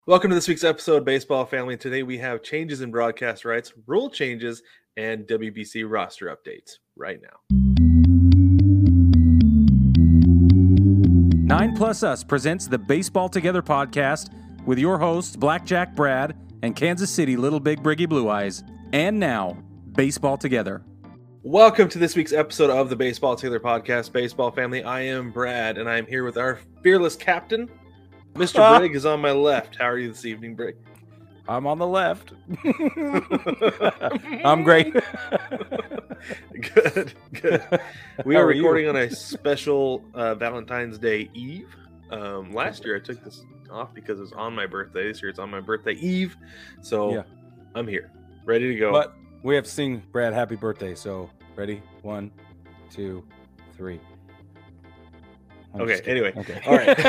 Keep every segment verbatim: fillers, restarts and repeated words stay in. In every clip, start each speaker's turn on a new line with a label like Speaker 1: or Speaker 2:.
Speaker 1: Welcome to this week's episode, Baseball Family. Today we have changes in broadcast rights, rule changes, and W B C roster updates right now.
Speaker 2: Nine Plus Us presents the Baseball Together podcast with your hosts, Blackjack Brad and Kansas City Little Big Briggy Blue Eyes. And now, Baseball Together.
Speaker 1: Welcome to this week's episode of the Baseball Together podcast, Baseball Family. I am Brad, and I am here with our fearless captain, Mister
Speaker 2: Ah.
Speaker 1: Brigg is on my left. How are you this evening, Brigg?
Speaker 2: I'm on the left. I'm great.
Speaker 1: Good, good. We
Speaker 2: How
Speaker 1: are
Speaker 2: are you?
Speaker 1: recording on a special uh, Valentine's Day Eve. Um, last year I took this off because it was on my birthday. This year it's on my birthday Eve. So
Speaker 2: Yeah.
Speaker 1: I'm here, ready to go.
Speaker 2: But we have to sing Brad happy birthday. So, ready? One, two, three. I'm
Speaker 1: Okay,
Speaker 2: just kidding.
Speaker 1: anyway.
Speaker 2: Okay.
Speaker 1: All right.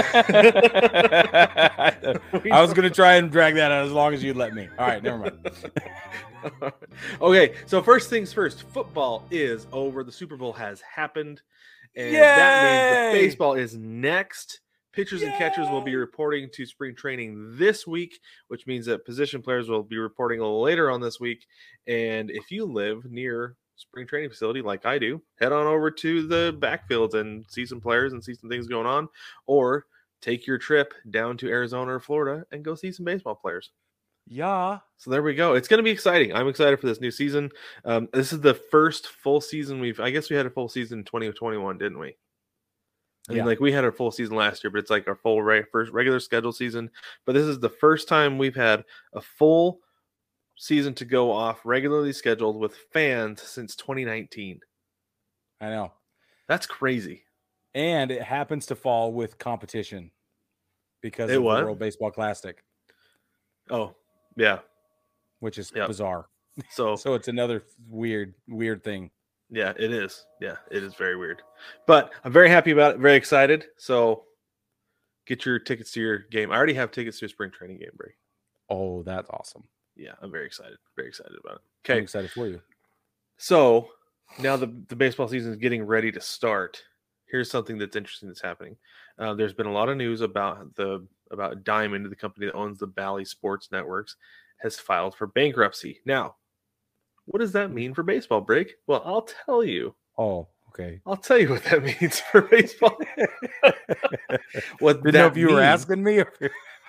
Speaker 2: I was going to try and drag that out as long as you'd let me. All right, never mind.
Speaker 1: Okay, so first things first, football is over. The Super Bowl has happened, and that means the
Speaker 2: Yay!
Speaker 1: baseball is next. Pitchers and catchers will be
Speaker 2: Yay!
Speaker 1: reporting to spring training this week, which means that position players will be reporting a little later on this week. And if you live near spring training facility like I do, head on over to the backfields and see some players and see some things going on, or take your trip down to Arizona or Florida and go see some baseball players.
Speaker 2: Yeah.
Speaker 1: So there we go. It's going to be exciting. I'm excited for this new season. Um, this is the first full season we've, I guess we had a full season in twenty twenty-one, didn't we? I mean,
Speaker 2: Yeah.
Speaker 1: like we had a full season last year, but it's like our full re- first regular schedule season. But this is the first time we've had a full season to go off regularly scheduled with fans since twenty nineteen.
Speaker 2: I know.
Speaker 1: That's crazy.
Speaker 2: And it happens to fall with competition because
Speaker 1: It
Speaker 2: of
Speaker 1: what?
Speaker 2: the World Baseball Classic,
Speaker 1: Oh, yeah.
Speaker 2: which is
Speaker 1: Yep.
Speaker 2: bizarre.
Speaker 1: So,
Speaker 2: So it's another weird, weird thing.
Speaker 1: yeah, it is. Yeah, it is very weird. But I'm very happy about it. Very excited. So get your tickets to your game. I already have tickets to a spring training game break.
Speaker 2: Oh, that's awesome.
Speaker 1: Yeah, I'm very excited. Very excited about it.
Speaker 2: I'm
Speaker 1: Okay.
Speaker 2: excited for you.
Speaker 1: So now the, the baseball season is getting ready to start. Here's something that's interesting that's happening. Uh, there's been a lot of news about the about Diamond, the company that owns the Bally Sports Networks, has filed for bankruptcy. Now, what does that mean for baseball, Break? Well, I'll tell you.
Speaker 2: Oh, okay.
Speaker 1: I'll tell you what that means for baseball. What
Speaker 2: Didn't
Speaker 1: that
Speaker 2: know if you were
Speaker 1: means-
Speaker 2: asking me. Or...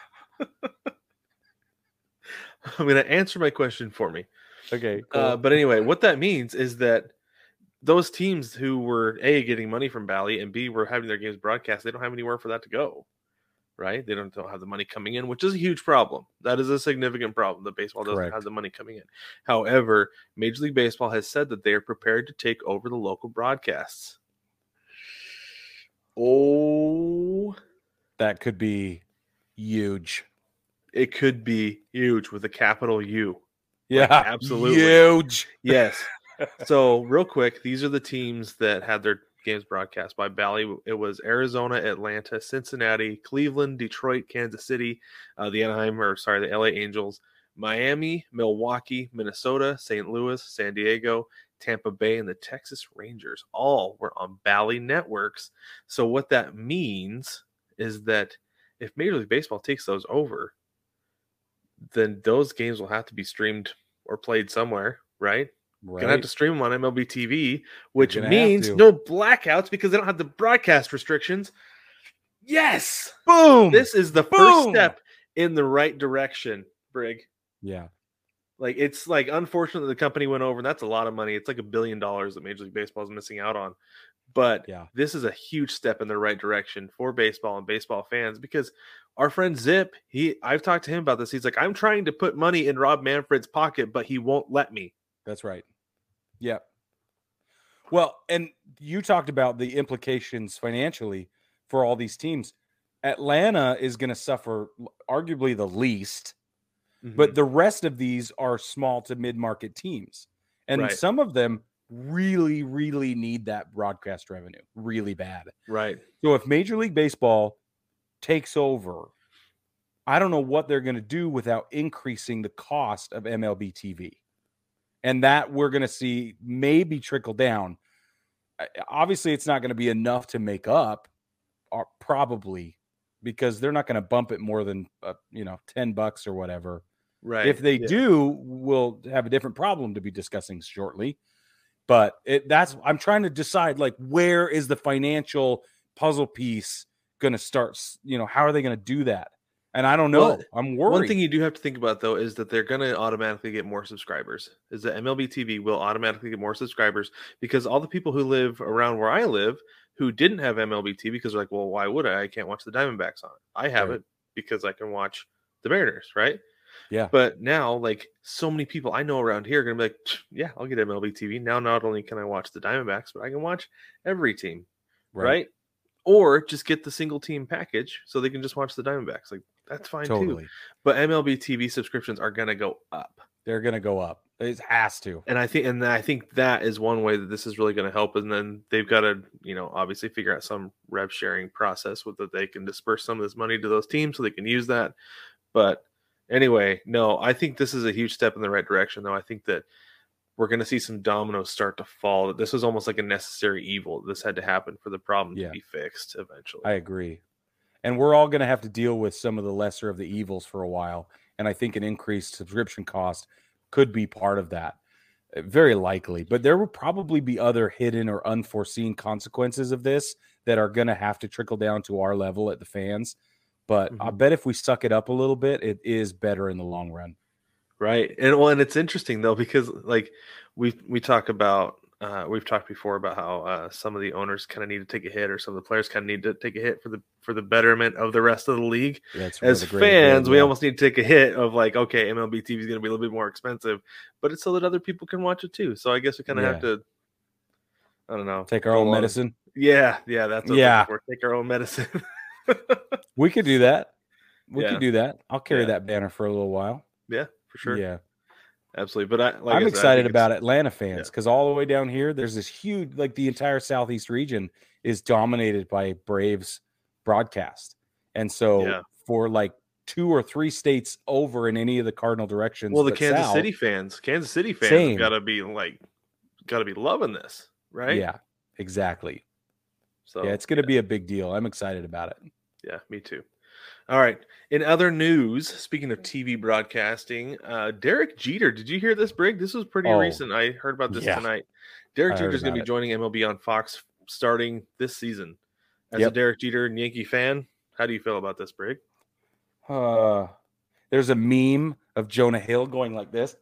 Speaker 1: I'm going to answer my question for me.
Speaker 2: Okay, cool.
Speaker 1: Uh, but anyway, what that means is that those teams who were A, getting money from Bally, and B, were having their games broadcast, they don't have anywhere for that to go, right? They don't, don't have the money coming in, which is a huge problem. That is a significant problem that baseball doesn't
Speaker 2: Correct.
Speaker 1: have the money coming in. However, Major League Baseball has said that they are prepared to take over the local broadcasts. Oh,
Speaker 2: that could be huge.
Speaker 1: it could be huge with a capital U.
Speaker 2: Yeah,
Speaker 1: absolutely.
Speaker 2: huge.
Speaker 1: Yes. So real quick, these are the teams that had their games broadcast by Bally. It was Arizona, Atlanta, Cincinnati, Cleveland, Detroit, Kansas City, uh, the Anaheim, or sorry, the L A Angels, Miami, Milwaukee, Minnesota, Saint Louis, San Diego, Tampa Bay, and the Texas Rangers. All were on Bally networks. So what that means is that if Major League Baseball takes those over, then those games will have to be streamed or played somewhere, right?
Speaker 2: Right.
Speaker 1: Gonna have to stream them on M L B T V, which
Speaker 2: Gonna have
Speaker 1: means
Speaker 2: to.
Speaker 1: no blackouts because they don't have the broadcast restrictions. Yes,
Speaker 2: Boom.
Speaker 1: this is the first
Speaker 2: Boom!
Speaker 1: step in the right direction, Brig.
Speaker 2: Yeah.
Speaker 1: Like it's like unfortunate that the company went over, and that's a lot of money. It's like a billion dollars that Major League Baseball is missing out on. But
Speaker 2: Yeah.
Speaker 1: this is a huge step in the right direction for baseball and baseball fans because our friend Zip, he I've talked to him about this. He's like, I'm trying to put money in Rob Manfred's pocket, but he won't let me.
Speaker 2: That's right. Yep. Well, and you talked about the implications financially for all these teams. Atlanta is going to suffer arguably the least, but the rest of these are small to mid-market teams. And
Speaker 1: Right.
Speaker 2: some of them really, really need that broadcast revenue really bad.
Speaker 1: right.
Speaker 2: So if Major League Baseball takes over, I don't know what they're going to do without increasing the cost of M L B T V. And that we're going to see maybe trickle down. Obviously, it's not going to be enough to make up, or probably, because they're not going to bump it more than uh, you know ten bucks or whatever.
Speaker 1: Right.
Speaker 2: If they
Speaker 1: yeah.
Speaker 2: do, we'll have a different problem to be discussing shortly. But it, that's I'm trying to decide, like, where is the financial puzzle piece going to start? You know, how are they going to do that? And I don't know.
Speaker 1: Well,
Speaker 2: I'm worried.
Speaker 1: One thing you do have to think about, though, is that they're going to automatically get more subscribers. Is that M L B T V will automatically get more subscribers because all the people who live around where I live who didn't have M L B T V because they're like, well, why would I? I can't watch the Diamondbacks on it. I have
Speaker 2: Right.
Speaker 1: it because I can watch the Mariners, right?
Speaker 2: Yeah.
Speaker 1: But now, like, so many people I know around here are going to be like, yeah, I'll get M L B T V. Now, not only can I watch the Diamondbacks, but I can watch every team, right? right? Or just get the single team package so they can just watch the Diamondbacks. Like, that's fine
Speaker 2: Totally.
Speaker 1: too. But M L B T V subscriptions are going to go up.
Speaker 2: They're going to go up. It has to.
Speaker 1: And I think, and I think that is one way that this is really going to help. And then they've got to, you know, obviously figure out some rev sharing process with that they can disperse some of this money to those teams so they can use that. But anyway, no, I think this is a huge step in the right direction, though. I think that we're going to see some dominoes start to fall. That this was almost like a necessary evil. This had to happen for the problem
Speaker 2: Yeah.
Speaker 1: to be fixed eventually.
Speaker 2: I agree. And we're all going to have to deal with some of the lesser of the evils for a while. And I think an increased subscription cost could be part of that. Very likely. But there will probably be other hidden or unforeseen consequences of this that are going to have to trickle down to our level at the fans. But mm-hmm. I bet if we suck it up a little bit, it is better in the long run.
Speaker 1: Right. And well, and it's interesting though, because like we we talk about uh, we've talked before about how uh, some of the owners kind of need to take a hit, or some of the players kind of need to take a hit for the for the betterment of the rest of the league.
Speaker 2: Yeah,
Speaker 1: as fans, we almost need to take a hit of like, okay, M L B T V is going to be a little bit more expensive, but it's so that other people can watch it too. So I guess we kind of yeah. have to, I don't know,
Speaker 2: take our own medicine.
Speaker 1: Yeah, yeah, that's what
Speaker 2: yeah.
Speaker 1: we're take our own medicine.
Speaker 2: We could do that. We
Speaker 1: yeah.
Speaker 2: could do that. I'll carry
Speaker 1: yeah.
Speaker 2: that banner for a little while.
Speaker 1: Yeah, for sure.
Speaker 2: Yeah.
Speaker 1: Absolutely. But I, like
Speaker 2: I'm
Speaker 1: I
Speaker 2: excited
Speaker 1: said,
Speaker 2: about Atlanta fans because
Speaker 1: yeah.
Speaker 2: all the way down here, there's this huge, like the entire Southeast region is dominated by Braves broadcast. And so
Speaker 1: yeah.
Speaker 2: for like two or three states over in any of the cardinal directions.
Speaker 1: Well, the Kansas
Speaker 2: south,
Speaker 1: City fans, Kansas City fans
Speaker 2: same.
Speaker 1: have got to be like, got to be loving this, right?
Speaker 2: Yeah, exactly.
Speaker 1: So
Speaker 2: yeah, it's going to yeah. be a big deal. I'm excited about it.
Speaker 1: Yeah, me too. All right. In other news, speaking of T V broadcasting, uh, Derek Jeter. Did you hear this, Brig? This was pretty
Speaker 2: oh,
Speaker 1: recent. I heard about this
Speaker 2: yeah.
Speaker 1: tonight. Derek Jeter is going to be
Speaker 2: it.
Speaker 1: joining M L B on Fox starting this season. As
Speaker 2: yep.
Speaker 1: a Derek Jeter and Yankee fan, how do you feel about this, Brig?
Speaker 2: Uh, there's a meme of Jonah Hill going like this.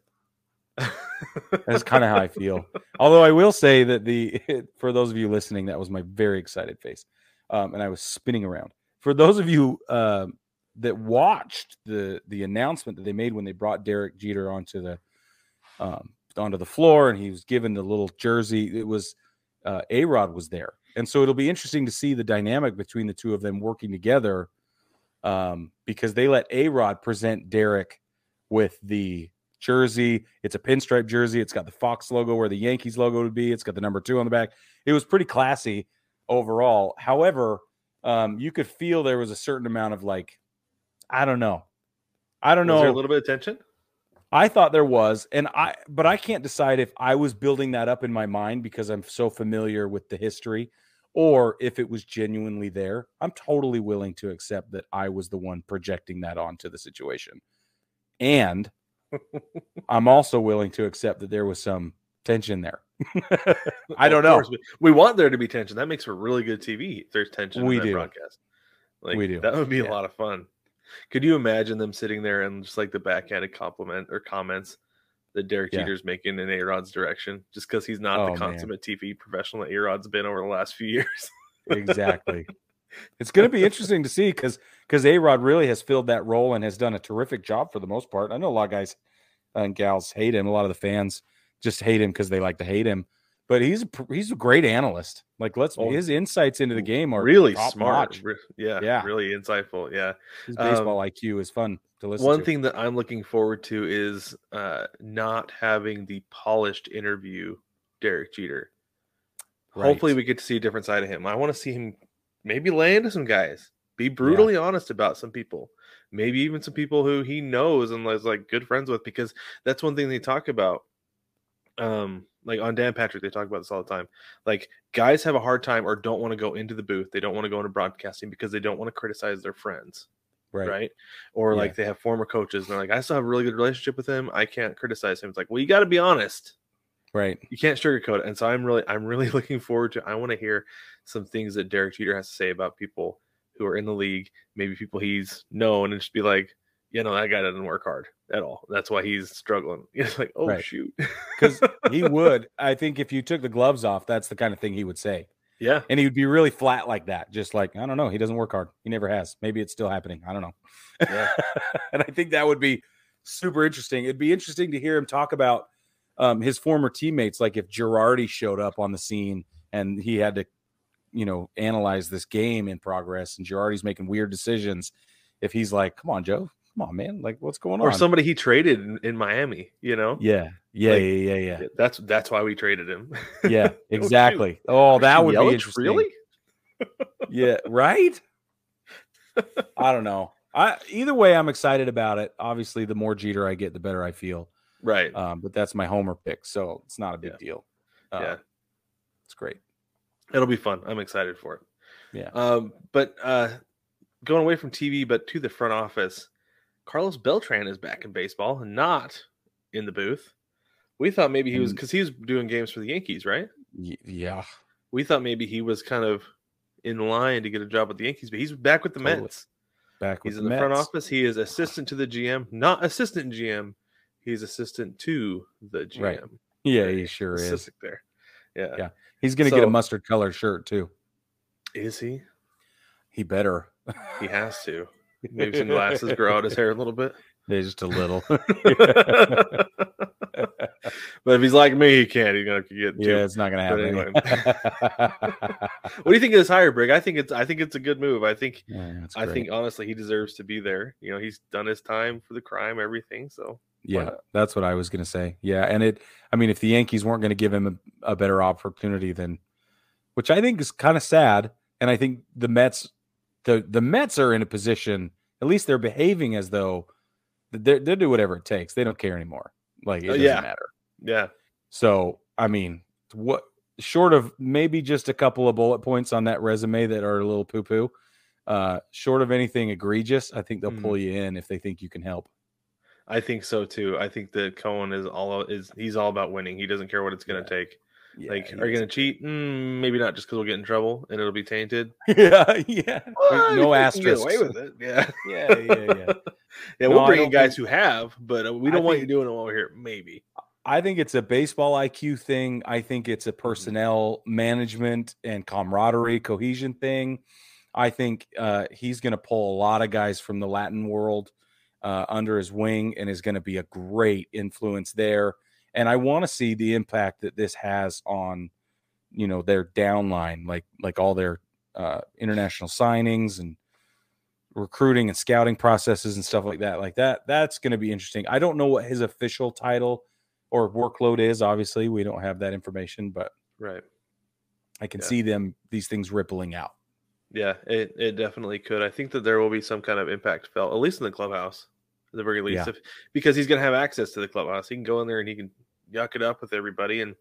Speaker 2: That's kind of how I feel. Although I will say that the for those of you listening, that was my very excited face, um, and I was spinning around. For those of you uh, that watched the the announcement that they made when they brought Derek Jeter onto the um, onto the floor, and he was given the little jersey, it was uh, A-Rod was there, and so it'll be interesting to see the dynamic between the two of them working together, um, because they let A-Rod present Derek with the jersey. It's a pinstripe jersey. It's got the Fox logo where the Yankees logo would be. It's got the number two on the back. It was pretty classy overall. However, Um, you could feel there was a certain amount of like, I don't know. I don't
Speaker 1: was
Speaker 2: know.
Speaker 1: There a little bit of tension?
Speaker 2: I thought there was, and I, but I can't decide if I was building that up in my mind because I'm so familiar with the history, or if it was genuinely there. I'm totally willing to accept that I was the one projecting that onto the situation. And I'm also willing to accept that there was some tension there. I don't know.
Speaker 1: We, we want there to be tension. That makes for really good T V. If there's tension
Speaker 2: we
Speaker 1: in that
Speaker 2: do.
Speaker 1: broadcast. Like,
Speaker 2: we do.
Speaker 1: That would be
Speaker 2: yeah.
Speaker 1: a lot of fun. Could you imagine them sitting there and just like the backhanded compliment or comments that Derek
Speaker 2: yeah.
Speaker 1: Jeter's making in A-Rod's direction, just because he's not
Speaker 2: oh,
Speaker 1: the consummate
Speaker 2: man.
Speaker 1: T V professional that A-Rod's been over the last few years?
Speaker 2: Exactly. It's going to be interesting to see because because A-Rod really has filled that role and has done a terrific job for the most part. I know a lot of guys and gals hate him. A lot of the fans just hate him because they like to hate him. But he's a, he's a great analyst. Like, let's oh, his insights into the game are
Speaker 1: really smart.
Speaker 2: Re-
Speaker 1: yeah,
Speaker 2: yeah,
Speaker 1: really insightful. Yeah,
Speaker 2: his baseball um, I Q is fun to listen
Speaker 1: one
Speaker 2: to.
Speaker 1: Thing that I'm looking forward to is uh, not having the polished interview Derek Jeter. Right. Hopefully, we get to see a different side of him. I want to see him maybe lay into some guys, be brutally yeah. honest about some people, maybe even some people who he knows and is like good friends with, because that's one thing they talk about. Um, like on Dan Patrick, they talk about this all the time. Like guys have a hard time or don't want to go into the booth. They don't want to go into broadcasting because they don't want to criticize their friends.
Speaker 2: Right.
Speaker 1: Right. Or
Speaker 2: Yeah.
Speaker 1: like they have former coaches and they're like, I still have a really good relationship with him. I can't criticize him. It's like, well, you got to be honest.
Speaker 2: Right.
Speaker 1: You can't sugarcoat it. And so I'm really, I'm really looking forward to, I want to hear some things that Derek Jeter has to say about people who are in the league, maybe people he's known, and just be like, you know, that guy doesn't work hard at all. That's why he's struggling. It's like, oh,
Speaker 2: Right.
Speaker 1: shoot.
Speaker 2: Because he would, I think if you took the gloves off, that's the kind of thing he would say.
Speaker 1: Yeah.
Speaker 2: And he would be really flat like that. Just like, I don't know. He doesn't work hard. He never has. Maybe it's still happening. I don't know.
Speaker 1: Yeah.
Speaker 2: And I think that would be super interesting. It'd be interesting to hear him talk about um, his former teammates. Like if Girardi showed up on the scene and he had to, you know, analyze this game in progress and Girardi's making weird decisions. If he's like, come on, Joe, come on, man. Like what's going on?
Speaker 1: Or somebody he traded in, in Miami, you know?
Speaker 2: Yeah. Yeah.
Speaker 1: Like,
Speaker 2: yeah. Yeah. Yeah.
Speaker 1: That's, that's why we traded him.
Speaker 2: Yeah, exactly. Oh, that would
Speaker 1: Yelich,
Speaker 2: be interesting.
Speaker 1: Really?
Speaker 2: Yeah. Right. I don't know. I either way, I'm excited about it. Obviously, the more Jeter I get, the better I feel.
Speaker 1: Right.
Speaker 2: Um, but that's my homer pick, so it's not a big
Speaker 1: Yeah.
Speaker 2: deal. Uh,
Speaker 1: Yeah.
Speaker 2: It's great.
Speaker 1: It'll be fun. I'm excited for it.
Speaker 2: Yeah.
Speaker 1: Um, but uh, going away from T V, but to the front office, Carlos Beltran is back in baseball, not in the booth. We thought maybe he was,
Speaker 2: And-
Speaker 1: because he was doing games for the Yankees, right?
Speaker 2: Y- yeah.
Speaker 1: We thought maybe he was kind of in line to get a job with the Yankees, but he's back with the
Speaker 2: Totally.
Speaker 1: Mets.
Speaker 2: Back with
Speaker 1: He's
Speaker 2: the
Speaker 1: in the
Speaker 2: Mets.
Speaker 1: front office. He is assistant to the G M, not assistant G M. He's assistant to the G M.
Speaker 2: Right. Yeah, he sure is.
Speaker 1: Assistant there. Yeah.
Speaker 2: Yeah. He's going to get a
Speaker 1: So-
Speaker 2: mustard colored shirt too.
Speaker 1: Is he?
Speaker 2: He better.
Speaker 1: He has to. Maybe some glasses, grow out his hair a little bit.
Speaker 2: There's just a little.
Speaker 1: But if he's like me, he can't. He's gonna get.
Speaker 2: Yeah,
Speaker 1: two.
Speaker 2: it's not going to
Speaker 1: But
Speaker 2: happen.
Speaker 1: What do you think of this hire, Brig? I think it's. I think it's a good move. I think.
Speaker 2: Yeah, that's
Speaker 1: I
Speaker 2: great.
Speaker 1: think honestly, he deserves to be there. You know, he's done his time for the crime, everything. So
Speaker 2: Yeah,
Speaker 1: not?
Speaker 2: that's what I was going to say. Yeah, and it. I mean, if the Yankees weren't going to give him a, a better opportunity, then, which I think is kind of sad, and I think the Mets, the the Mets are in a position. At least they're behaving as though they they'll do whatever it takes. They don't care anymore. Like it
Speaker 1: Oh,
Speaker 2: doesn't
Speaker 1: yeah.
Speaker 2: matter.
Speaker 1: yeah,
Speaker 2: So I mean, what short of maybe just a couple of bullet points on that resume that are a little poo poo. Uh, short of anything egregious, I think they'll
Speaker 1: Mhm.
Speaker 2: pull you in if they think you can help.
Speaker 1: I think so too. I think that Cohen is all is he's all about winning. He doesn't care what it's going to take.
Speaker 2: Yeah,
Speaker 1: like,
Speaker 2: he
Speaker 1: are you
Speaker 2: is.
Speaker 1: going to cheat? Mm, maybe not, just because we'll get in trouble and it'll be tainted.
Speaker 2: yeah, yeah.
Speaker 1: Well,
Speaker 2: no
Speaker 1: you can
Speaker 2: asterisks.
Speaker 1: Get away with it. Yeah,
Speaker 2: Yeah, yeah, yeah.
Speaker 1: yeah.
Speaker 2: No,
Speaker 1: We'll
Speaker 2: I
Speaker 1: bring in
Speaker 2: don't
Speaker 1: guys
Speaker 2: think-
Speaker 1: who have, but uh, we
Speaker 2: I
Speaker 1: don't want
Speaker 2: think-
Speaker 1: you doing it while we're here. Maybe.
Speaker 2: I think it's a baseball I Q thing. I think it's
Speaker 1: Mm-hmm.
Speaker 2: a personnel management and camaraderie, cohesion thing. I think uh, he's going to pull a lot of guys from the Latin world uh, under his wing and is going to be a great influence there. And I want to see the impact that this has on, you know, their downline, like like all their uh, international signings and recruiting and scouting processes and stuff like that. Like that, that's going to be interesting. I don't know what his official title or workload is. Obviously, we don't have that information, but
Speaker 1: Right.
Speaker 2: I can
Speaker 1: Yeah.
Speaker 2: see them these things rippling out.
Speaker 1: Yeah, it, it definitely could. I think that there will be some kind of impact felt, at least in the clubhouse, at the very least,
Speaker 2: Yeah.
Speaker 1: if, because he's going to have access to the clubhouse. He can go in there and he can yuck it up with everybody. And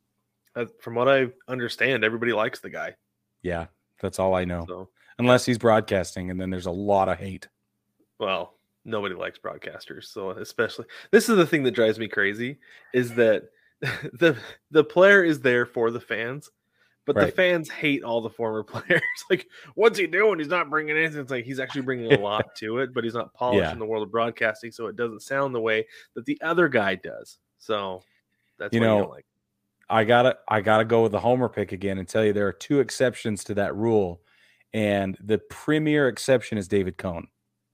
Speaker 1: uh, from what I understand, everybody likes the guy.
Speaker 2: Yeah, that's all I know.
Speaker 1: So,
Speaker 2: Unless he's broadcasting, and then there's a lot of hate.
Speaker 1: well, nobody likes broadcasters. So, especially this is the thing that drives me crazy is that the the player is there for the fans. But the
Speaker 2: Right.
Speaker 1: fans hate all the former players. Like, what's he doing? He's not bringing anything. It's like he's actually bringing a lot to it, but he's not polished
Speaker 2: Yeah.
Speaker 1: in the world of broadcasting, so it doesn't sound the way that the other guy does. So that's
Speaker 2: You
Speaker 1: why
Speaker 2: know,
Speaker 1: you don't like.
Speaker 2: I gotta I gotta go with the homer pick again and tell you there are two exceptions to that rule, and the premier exception is David Cohn.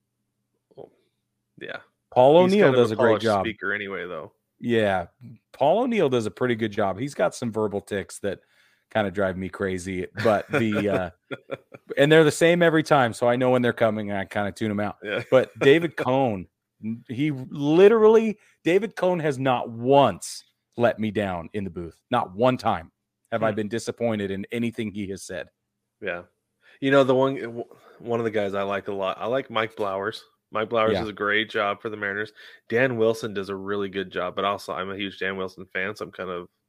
Speaker 1: Yeah,
Speaker 2: Paul
Speaker 1: He's
Speaker 2: O'Neill
Speaker 1: kind of
Speaker 2: does a great
Speaker 1: polished
Speaker 2: job.
Speaker 1: Speaker anyway, though.
Speaker 2: Yeah, Paul O'Neill does a pretty good job. He's got some verbal tics that kind of drive me crazy, but the uh, and they're the same every time, so I know when they're coming and I kind of tune them out.
Speaker 1: Yeah,
Speaker 2: But David Cohn, he literally David Cohn has not once let me down in the booth. Not one time have I
Speaker 1: Hmm.
Speaker 2: been disappointed in anything he has said.
Speaker 1: yeah. You know, the one one of the guys I like a lot. I like Mike Blowers. Mike Blowers
Speaker 2: Yeah.
Speaker 1: does a great job for the Mariners. Dan Wilson does a really good job, but also I'm a huge Dan Wilson fan, so I'm kind of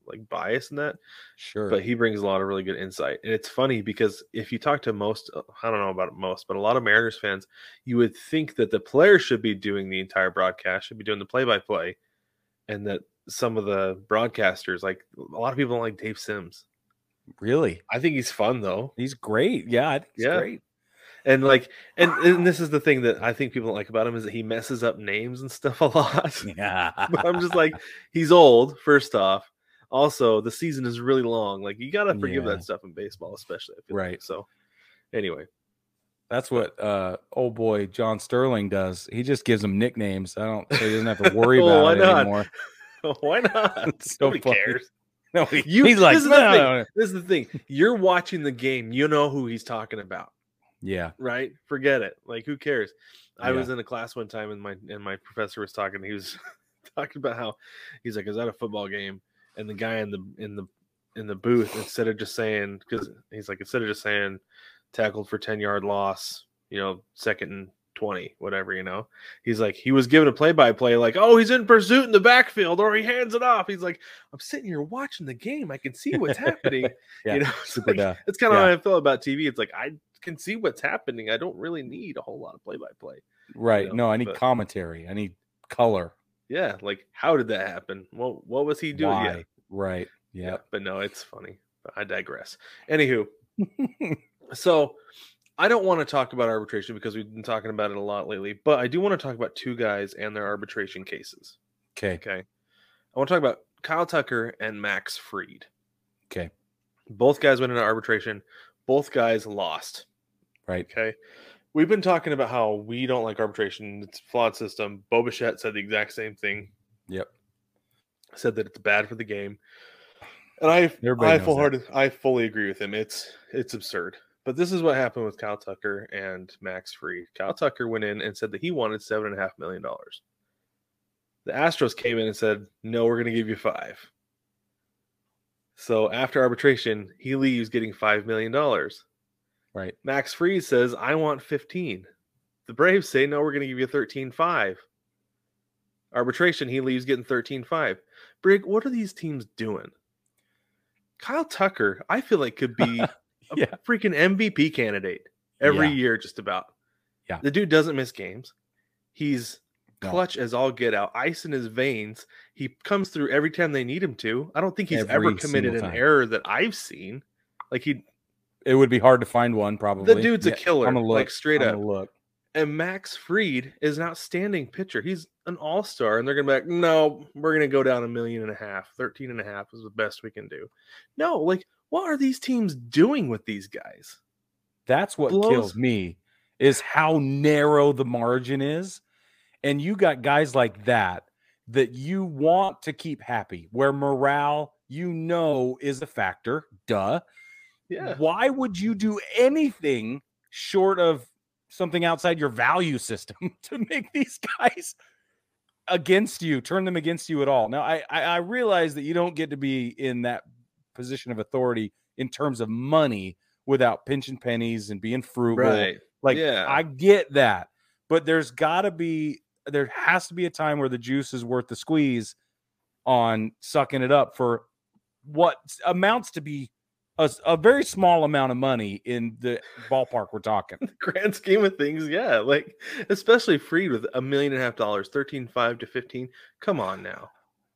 Speaker 1: like bias in that,
Speaker 2: Sure.
Speaker 1: but he brings a lot of really good insight. And it's funny because if you talk to most, I don't know about most, but a lot of Mariners fans, you would think that the players should be doing the entire broadcast, should be doing the play-by-play, and that some of the broadcasters, like a lot of people don't like Dave Sims.
Speaker 2: Really?
Speaker 1: I think he's fun though.
Speaker 2: He's great. Yeah, I think he's
Speaker 1: Yeah.
Speaker 2: great.
Speaker 1: And like, and, and this is the thing that I think people don't like about him is that he messes up names and stuff a lot.
Speaker 2: Yeah.
Speaker 1: But I'm just like, he's old, first off. Also, the season is really long. Like, you got to forgive
Speaker 2: Yeah.
Speaker 1: that stuff in baseball, especially. I feel
Speaker 2: Right.
Speaker 1: like. So, anyway.
Speaker 2: That's what uh, old boy John Sterling does. He just gives them nicknames. I don't. So he doesn't have to worry
Speaker 1: Well,
Speaker 2: about
Speaker 1: why
Speaker 2: it
Speaker 1: not?
Speaker 2: anymore.
Speaker 1: Why not?
Speaker 2: It's so
Speaker 1: Nobody
Speaker 2: funny.
Speaker 1: cares.
Speaker 2: No, he,
Speaker 1: You,
Speaker 2: he's like,
Speaker 1: this is,
Speaker 2: no,
Speaker 1: the thing.
Speaker 2: no, no.
Speaker 1: This is the thing. You're watching the game. You know who he's talking about,
Speaker 2: Yeah,
Speaker 1: right? Forget it. Like, who cares? I
Speaker 2: Yeah.
Speaker 1: was in a class one time, and my and my professor was talking. He was talking about how he's like, "Is that a football game?" And the guy in the in the in the booth, instead of just saying, because he's like, instead of just saying tackled for ten yard loss, you know, second and twenty, whatever, you know, he's like, he was given a play by play, like, oh, he's in pursuit in the backfield, or he hands it off. He's like, I'm sitting here watching the game. I can see what's happening.
Speaker 2: Yeah,
Speaker 1: You know, it's
Speaker 2: super
Speaker 1: like,
Speaker 2: duh.
Speaker 1: that's kind of
Speaker 2: Yeah.
Speaker 1: how I feel about T V. It's like, I can see what's happening. I don't really need a whole lot of play by play.
Speaker 2: Right.
Speaker 1: know,
Speaker 2: No, I need
Speaker 1: but-
Speaker 2: commentary. I need color.
Speaker 1: Yeah, like, how did that happen? What what was he doing?
Speaker 2: Why?
Speaker 1: Yeah,
Speaker 2: Right.
Speaker 1: yeah,
Speaker 2: Yeah.
Speaker 1: but no, it's funny. But I digress. Anywho, so I don't want to talk about arbitration because we've been talking about it a lot lately, but I do want to talk about two guys and their arbitration cases.
Speaker 2: Okay.
Speaker 1: Okay. I want to talk about Kyle Tucker and Max Fried.
Speaker 2: Okay.
Speaker 1: Both guys went into arbitration. Both guys lost.
Speaker 2: Right.
Speaker 1: Okay. We've been talking about how we don't like arbitration. It's a flawed system. Bo Bichette said the exact same thing.
Speaker 2: Yep.
Speaker 1: Said that it's bad for the game. And I
Speaker 2: Everybody
Speaker 1: I
Speaker 2: knows
Speaker 1: full
Speaker 2: that.
Speaker 1: hearted I fully agree with him. It's it's absurd. But this is what happened with Kyle Tucker and Max Fried. Kyle Tucker went in and said that he wanted seven and a half million dollars. The Astros came in and said, no, we're gonna give you five. So after arbitration, he leaves getting five million dollars.
Speaker 2: Right.
Speaker 1: Max Fried says, I want fifteen. The Braves say, no, we're going to give you thirteen five. Arbitration, he leaves getting thirteen five. Brig, what are these teams doing? Kyle Tucker, I feel like could be a
Speaker 2: Yeah.
Speaker 1: freaking M V P candidate every
Speaker 2: Yeah.
Speaker 1: year, just about.
Speaker 2: Yeah.
Speaker 1: The dude doesn't miss games. He's
Speaker 2: No.
Speaker 1: clutch as all get out, ice in his veins. He comes through every time they need him to. I don't think he's
Speaker 2: Every
Speaker 1: ever committed
Speaker 2: single
Speaker 1: an
Speaker 2: time.
Speaker 1: error that I've seen. Like, he,
Speaker 2: It would be hard to find one, probably.
Speaker 1: the dude's a
Speaker 2: Yeah,
Speaker 1: killer,
Speaker 2: I'm gonna look.
Speaker 1: like straight
Speaker 2: I'm
Speaker 1: up.
Speaker 2: gonna look.
Speaker 1: And Max Fried is an outstanding pitcher. He's an all-star, and they're going to be like, no, we're going to go down a million and a half. thirteen and a half is the best we can do. No, like, what are these teams doing with these guys?
Speaker 2: That's what
Speaker 1: Blows-
Speaker 2: kills me is how narrow the margin is. And you got guys like that that you want to keep happy, where morale, you know, is a factor. Duh.
Speaker 1: Yeah.
Speaker 2: Why would you do anything short of something outside your value system to make these guys against you, turn them against you at all? Now, I, I, I realize that you don't get to be in that position of authority in terms of money without pinching pennies and being frugal.
Speaker 1: Right.
Speaker 2: Like,
Speaker 1: Yeah.
Speaker 2: I get that, but there's got to be, there has to be a time where the juice is worth the squeeze on sucking it up for what amounts to be a, a very small amount of money in the ballpark we're talking.
Speaker 1: Grand scheme of things, yeah. Like, especially Fried with a million and a half dollars, thirteen five to fifteen. Come on now.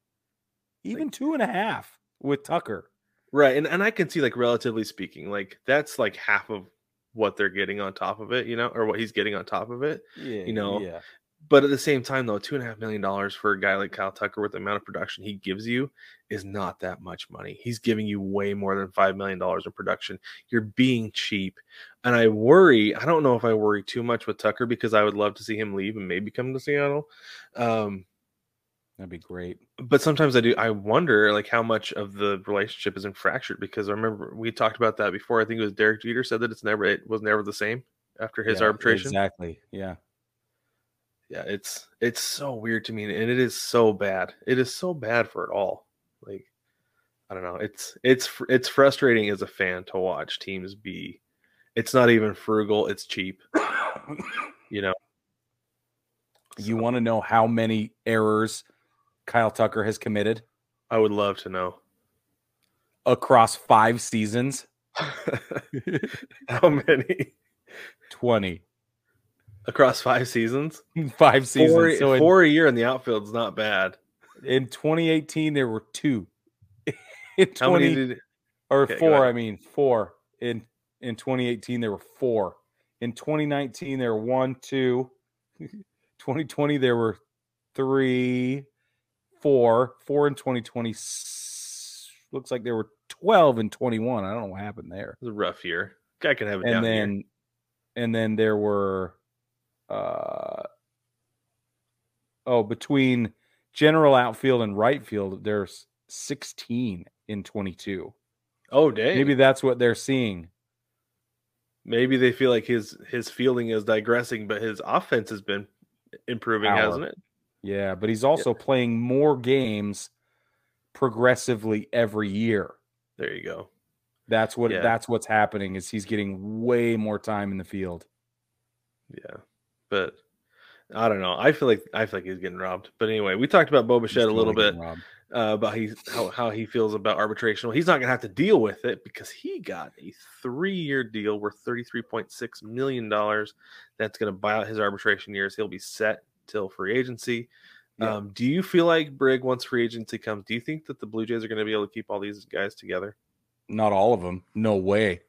Speaker 2: Even two and a half with Tucker.
Speaker 1: Right. And and I can see, like, relatively speaking, like, that's like half of what they're getting on top of it, you know, or what he's getting on top of it.
Speaker 2: Yeah,
Speaker 1: You know,
Speaker 2: yeah.
Speaker 1: But at the same time, though, two and a half million dollars for a guy like Kyle Tucker with the amount of production he gives you is not that much money. He's giving you way more than five million dollars in production. You're being cheap. And I worry, I don't know if I worry too much with Tucker because I would love to see him leave and maybe come to Seattle. Um,
Speaker 2: That'd be great.
Speaker 1: but sometimes I do, I wonder like how much of the relationship isn't fractured because I remember we talked about that before. I think it was Derek Jeter said that it's never, it was never the same after his
Speaker 2: Yeah,
Speaker 1: arbitration.
Speaker 2: Exactly. Yeah.
Speaker 1: Yeah, it's it's so weird to me, and it is so bad. It is so bad for it all. Like, I don't know. It's it's fr- it's frustrating as a fan to watch teams be. It's not even frugal. It's cheap. You know.
Speaker 2: You want to know how many errors Kyle Tucker has committed?
Speaker 1: I would love to know.
Speaker 2: across five seasons.
Speaker 1: How many?
Speaker 2: twenty.
Speaker 1: Across five seasons?
Speaker 2: Five seasons.
Speaker 1: Four,
Speaker 2: So in,
Speaker 1: four a year in the outfield is not bad.
Speaker 2: in twenty eighteen, there were two. In twenty,
Speaker 1: How many did
Speaker 2: or
Speaker 1: Okay, go
Speaker 2: four,
Speaker 1: ahead.
Speaker 2: I mean, four. In in twenty eighteen, there were four. In twenty nineteen, there were one, two. twenty twenty, there were three, four. Four in twenty twenty. Looks like there were twelve in twenty-one. I don't know what happened there.
Speaker 1: It was a rough year. Guy can have a
Speaker 2: And
Speaker 1: down
Speaker 2: then,
Speaker 1: year.
Speaker 2: and then there were, uh, oh, between general outfield and right field, there's sixteen in twenty-two.
Speaker 1: Oh, dang.
Speaker 2: Maybe that's what they're seeing.
Speaker 1: Maybe they feel like his his fielding is digressing, but his offense has been improving,
Speaker 2: Power.
Speaker 1: hasn't it?
Speaker 2: Yeah, but he's also yeah. playing more games progressively every year.
Speaker 1: There you go.
Speaker 2: That's what
Speaker 1: yeah.
Speaker 2: that's what's happening is he's getting way more time in the field.
Speaker 1: Yeah. But I don't know. I feel like I feel like he's getting robbed. But anyway, we talked about Bo Bichette a little bit uh, about he, how, how he feels about arbitration. Well, he's not going to have to deal with it because he got a three-year deal worth thirty-three point six million dollars. That's going to buy out his arbitration years. He'll be set till free agency. Yeah. Um, do you feel like, Brig, once free agency comes, do you think that the Blue Jays are going to be able to keep all these guys together?
Speaker 2: Not all of them. No way.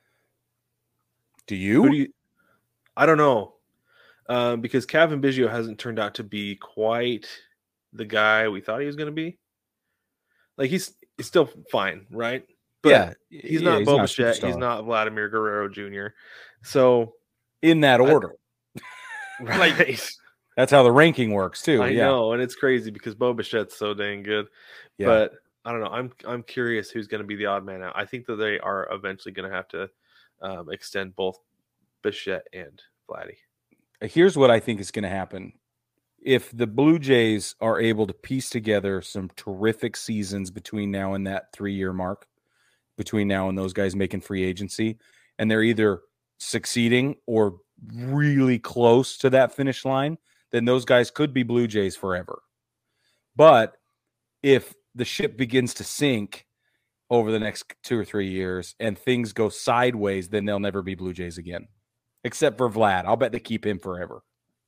Speaker 2: Do you?
Speaker 1: Who do you I don't know. Uh, because Cavan Biggio hasn't turned out to be quite the guy we thought he was going to be. Like, he's, he's still fine, right? But
Speaker 2: yeah.
Speaker 1: He's
Speaker 2: yeah,
Speaker 1: not
Speaker 2: he's
Speaker 1: Bo
Speaker 2: not
Speaker 1: Bichette. He's not Vladimir Guerrero Junior So,
Speaker 2: in that order.
Speaker 1: I, right. Like,
Speaker 2: that's how the ranking works, too.
Speaker 1: I
Speaker 2: yeah.
Speaker 1: know, and it's crazy because Bo Bichette's so dang good. Yeah. But I don't know. I'm I'm curious who's going to be the odd man out. I think that they are eventually going to have to um, extend both Bichette and Vladdy.
Speaker 2: Here's what I think is going to happen. If the Blue Jays are able to piece together some terrific seasons between now and that three-year mark, between now and those guys making free agency, and they're either succeeding or really close to that finish line, then those guys could be Blue Jays forever. But if the ship begins to sink over the next two or three years and things go sideways, then they'll never be Blue Jays again. Except for Vlad. I'll bet they keep him forever.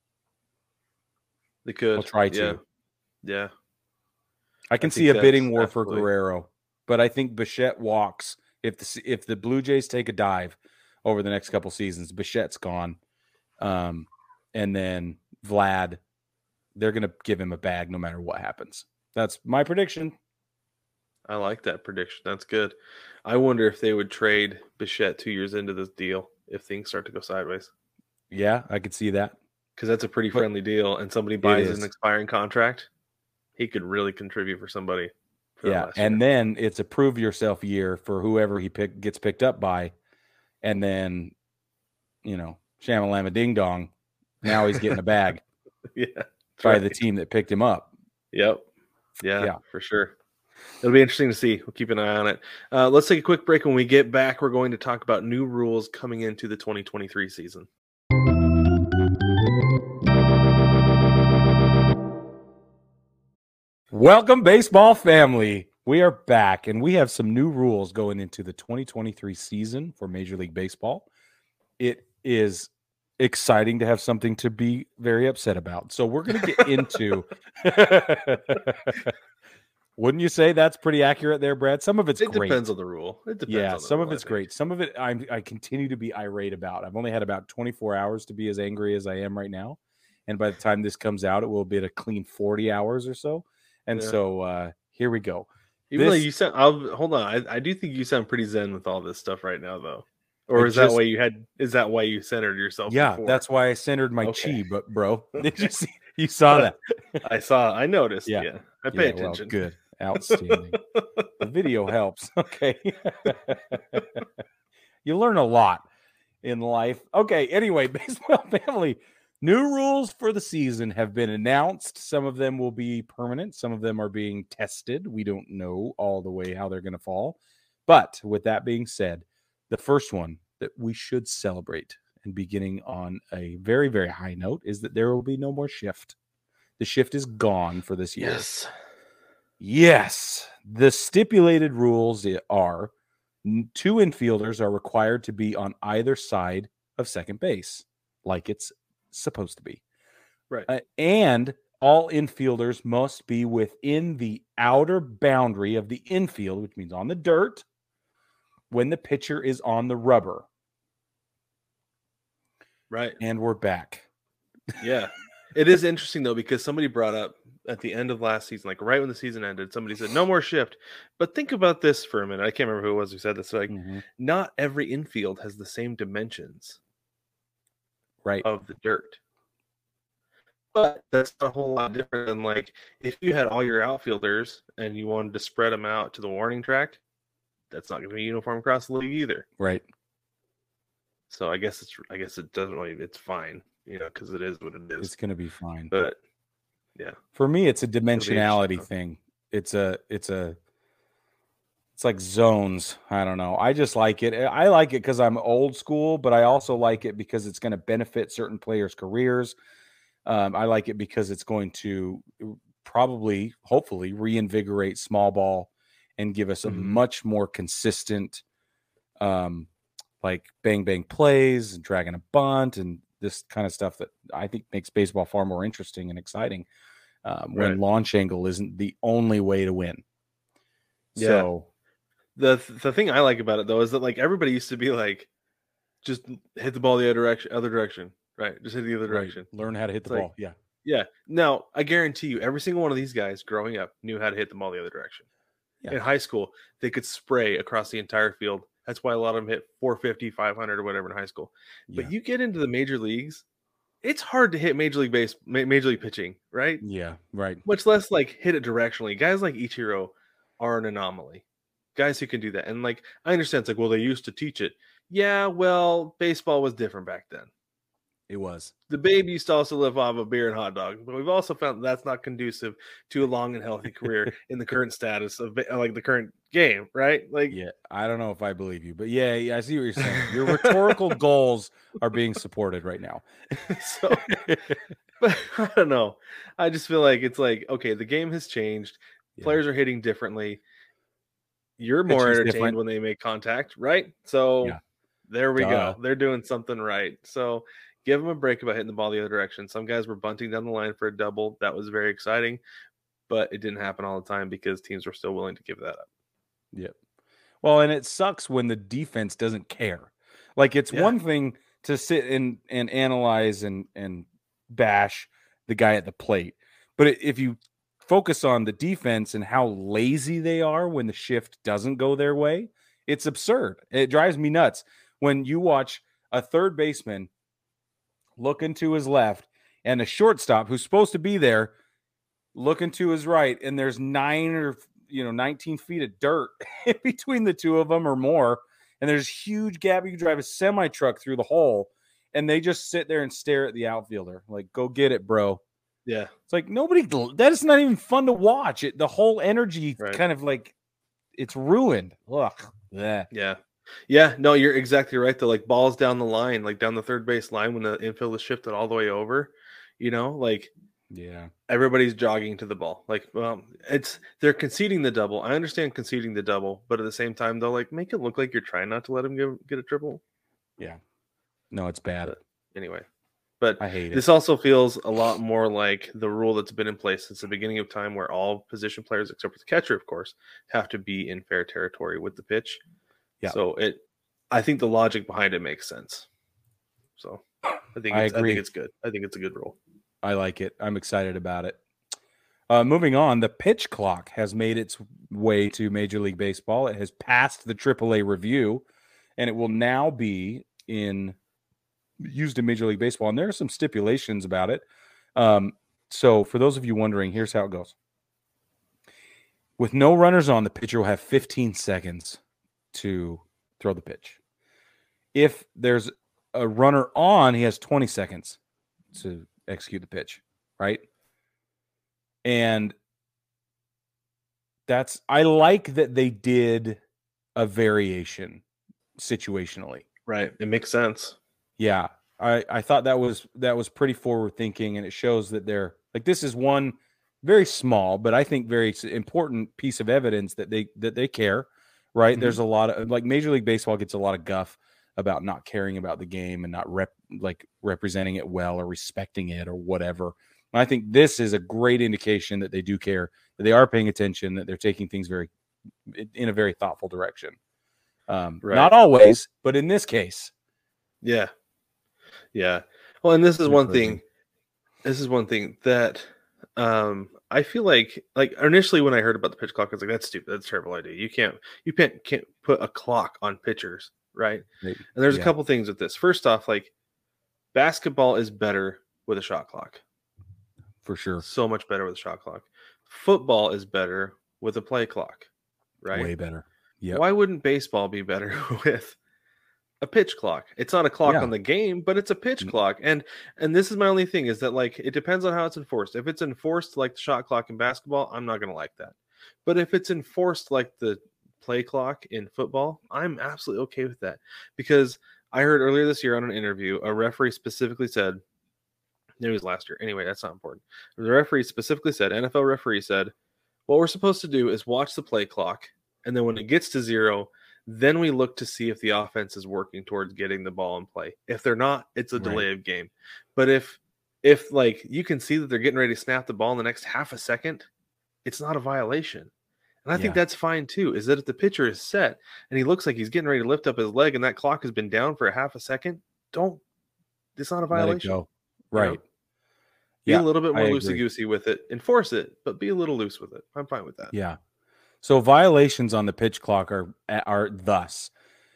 Speaker 1: They could.
Speaker 2: I'll try to.
Speaker 1: Yeah. yeah.
Speaker 2: I can I see a bidding war absolutely. for Guerrero, but I think Bichette walks. If the if the Blue Jays take a dive over the next couple seasons, Bichette's gone. Um, and then Vlad, they're going to give him a bag no matter what happens. That's my prediction.
Speaker 1: I like that prediction. That's good. I wonder if they would trade Bichette two years into this deal if things start to go sideways.
Speaker 2: Yeah, I could see that.
Speaker 1: Because that's a pretty friendly deal, and somebody buys an expiring contract, he could really contribute for somebody. For
Speaker 2: yeah, and year. Then it's a prove yourself year for whoever he pick, gets picked up by, and then, you know, shamalama ding dong, now he's getting a bag.
Speaker 1: yeah,
Speaker 2: by right. the team that picked him up.
Speaker 1: Yep. Yeah, yeah, for sure. It'll be interesting to see. We'll keep an eye on it. Uh, let's take a quick break. When we get back, we're going to talk about new rules coming into the twenty twenty-three season.
Speaker 2: Welcome, baseball family. We are back, and we have some new rules going into the twenty twenty-three season for Major League Baseball. It is exciting to have something to be very upset about. So we're going to get into Wouldn't you say that's pretty accurate there, Brad? Some of it's
Speaker 1: it
Speaker 2: great.
Speaker 1: It depends on the rule. It depends
Speaker 2: yeah,
Speaker 1: on the
Speaker 2: some
Speaker 1: rule,
Speaker 2: of it's great. Some of it I'm, I continue to be irate about. I've only had about twenty-four hours to be as angry as I am right now. And by the time this comes out, it will be at a clean forty hours or so. And yeah. so uh, here we go.
Speaker 1: Even this, though you sound, I'll, hold on. I, I do think you sound pretty zen with all this stuff right now, though. Or is just, that why you had? Is that why you centered yourself?
Speaker 2: Yeah,
Speaker 1: before?
Speaker 2: That's why I centered my okay. chi. But bro, did you see? You saw that?
Speaker 1: I saw. I noticed. Yeah, yeah. I pay
Speaker 2: yeah,
Speaker 1: attention.
Speaker 2: Well, good, outstanding. The video helps. Okay, you learn a lot in life. Okay. Anyway, baseball family. New rules for the season have been announced. Some of them will be permanent. Some of them are being tested. We don't know all the way how they're going to fall. But with that being said, the first one that we should celebrate and beginning on a very, very high note is that there will be no more shift. The shift is gone for this year.
Speaker 1: Yes.
Speaker 2: Yes. The stipulated rules are two infielders are required to be on either side of second base, like it's supposed to be.
Speaker 1: Right.
Speaker 2: Uh, and all infielders must be within the outer boundary of the infield, which means on the dirt, when the pitcher is on the rubber.
Speaker 1: Right.
Speaker 2: And we're back.
Speaker 1: Yeah. It is interesting, though, because somebody brought up at the end of last season, like right when the season ended, somebody said, no more shift. But think about this for a minute. I can't remember who it was who said this. Like, mm-hmm. Not every infield has the same dimensions
Speaker 2: right.
Speaker 1: of the dirt. But that's a whole lot different than, like, if you had all your outfielders and you wanted to spread them out to the warning track, that's not going to be uniform across the league either.
Speaker 2: Right.
Speaker 1: So I guess it's, I guess it doesn't really, it's fine, you know, because it is what it is.
Speaker 2: It's going to be fine.
Speaker 1: But yeah,
Speaker 2: for me, it's a dimensionality thing. It's a, it's a, it's like zones. I don't know. I just like it. I like it because I'm old school, but I also like it because it's going to benefit certain players' careers. Um, I like it because it's going to probably, hopefully, reinvigorate small ball and give us a mm-hmm. much more consistent, um, like bang bang plays and dragging a bunt and this kind of stuff that I think makes baseball far more interesting and exciting. Um, when right. launch angle isn't the only way to win.
Speaker 1: Yeah.
Speaker 2: So
Speaker 1: the the thing I like about it though is that like everybody used to be like, just hit the ball the other direction, other direction, right? Just hit the other direction.
Speaker 2: Right. Learn how to hit the
Speaker 1: it's
Speaker 2: ball.
Speaker 1: Like,
Speaker 2: yeah.
Speaker 1: Yeah. Now I guarantee you, every single one of these guys growing up knew how to hit the ball the other direction. Yeah. In high school, they could spray across the entire field. That's why a lot of them hit four fifty, five hundred, or whatever in high school. Yeah. But you get into the major leagues, it's hard to hit major league base, major league pitching, right?
Speaker 2: Yeah, right.
Speaker 1: Much less like hit it directionally. Guys like Ichiro are an anomaly. Guys who can do that. And like, I understand it's like, well, they used to teach it. Yeah, well, baseball was different back then.
Speaker 2: It was.
Speaker 1: The baby used to also live off of beer and hot dogs, but we've also found that that's not conducive to a long and healthy career in the current status of like the current game, right? Like,
Speaker 2: yeah, I don't know if I believe you, but yeah, yeah I see what you're saying. Your rhetorical goals are being supported right now.
Speaker 1: So, but I don't know. I just feel like it's like, okay, the game has changed. Yeah. Players are hitting differently. You're more Pitching's entertained different. When they make contact, right? So yeah. There we Duh. Go. They're doing something right. So give them a break about hitting the ball the other direction. Some guys were bunting down the line for a double. That was very exciting, but it didn't happen all the time because teams were still willing to give that up.
Speaker 2: Yep. Well, and it sucks when the defense doesn't care. Like it's yeah. one thing to sit and, and analyze and, and bash the guy at the plate. But if you focus on the defense and how lazy they are when the shift doesn't go their way, it's absurd. It drives me nuts when you watch a third baseman looking to his left and a shortstop who's supposed to be there looking to his right, and there's nine or you know nineteen feet of dirt in between the two of them or more, and there's huge gap. You can drive a semi truck through the hole, and they just sit there and stare at the outfielder like, "Go get it, bro."
Speaker 1: Yeah,
Speaker 2: it's like nobody. That is not even fun to watch. It the whole energy right. kind of like it's ruined. Ugh. Yeah.
Speaker 1: Yeah. Yeah, no, you're exactly right. The like balls down the line, like down the third base line when the infield is shifted all the way over, you know, like
Speaker 2: yeah,
Speaker 1: everybody's jogging to the ball. Like, well, it's they're conceding the double. I understand conceding the double, but at the same time, they'll like make it look like you're trying not to let him get, get a triple.
Speaker 2: Yeah, no, it's bad.
Speaker 1: But anyway, but
Speaker 2: I hate it.
Speaker 1: This also feels a lot more like the rule that's been in place since the beginning of time, where all position players, except for the catcher, of course, have to be in fair territory with the pitch. Yeah. So it, I think the logic behind it makes sense. So I think it's, I, I think it's good. I think it's a good rule.
Speaker 2: I like it. I'm excited about it. Uh, moving on, the pitch clock has made its way to Major League Baseball. It has passed the triple A review, and it will now be in used in Major League Baseball. And there are some stipulations about it. Um, so for those of you wondering, here's how it goes. With no runners on, the pitcher will have fifteen seconds to throw the pitch. If there's a runner on, he has twenty seconds to execute the pitch, right? And that's, I like that they did a variation situationally.
Speaker 1: Right. It makes sense.
Speaker 2: Yeah. I, I thought that was, that was pretty forward thinking, and it shows that they're like, this is one very small, but I think very important piece of evidence that they that they care, right? Mm-hmm. There's a lot of like Major League Baseball gets a lot of guff about not caring about the game and not rep like representing it well or respecting it or whatever. And I think this is a great indication that they do care, that they are paying attention, that they're taking things very in a very thoughtful direction. Um, right. Not always, but in this case.
Speaker 1: Yeah. Yeah. Well, and this is one thing, this is one thing that um, I feel like, like initially when I heard about the pitch clock, I was like, that's stupid. That's a terrible idea. You can't, you can't, can't put a clock on pitchers. Right. Maybe. And there's yeah. a couple things with this. First off, like basketball is better with a shot clock.
Speaker 2: For sure.
Speaker 1: So much better with a shot clock. Football is better with a play clock. Right.
Speaker 2: Way better. Yeah.
Speaker 1: Why wouldn't baseball be better with a pitch clock? It's not a clock yeah. on the game, but it's a pitch mm-hmm. clock. And and this is my only thing is that like it depends on how it's enforced. If it's enforced like the shot clock in basketball, I'm not going to like that. But if it's enforced like the play clock in football, I'm absolutely okay with that. Because I heard earlier this year on an interview, a referee specifically said, it was last year. Anyway, that's not important. The referee specifically said, N F L referee said, what we're supposed to do is watch the play clock. And then when it gets to zero, then we look to see if the offense is working towards getting the ball in play. If they're not, it's a delay right. of game. But if, if like you can see that they're getting ready to snap the ball in the next half a second, it's not a violation. And I yeah. think that's fine too, is that if the pitcher is set and he looks like he's getting ready to lift up his leg and that clock has been down for a half a second, don't, it's not a violation.
Speaker 2: Let it go. Right. You know?
Speaker 1: Be yeah, a little bit more loosey-goosey with it. Enforce it, but be a little loose with it. I'm fine with that.
Speaker 2: Yeah. So violations on the pitch clock are are thus: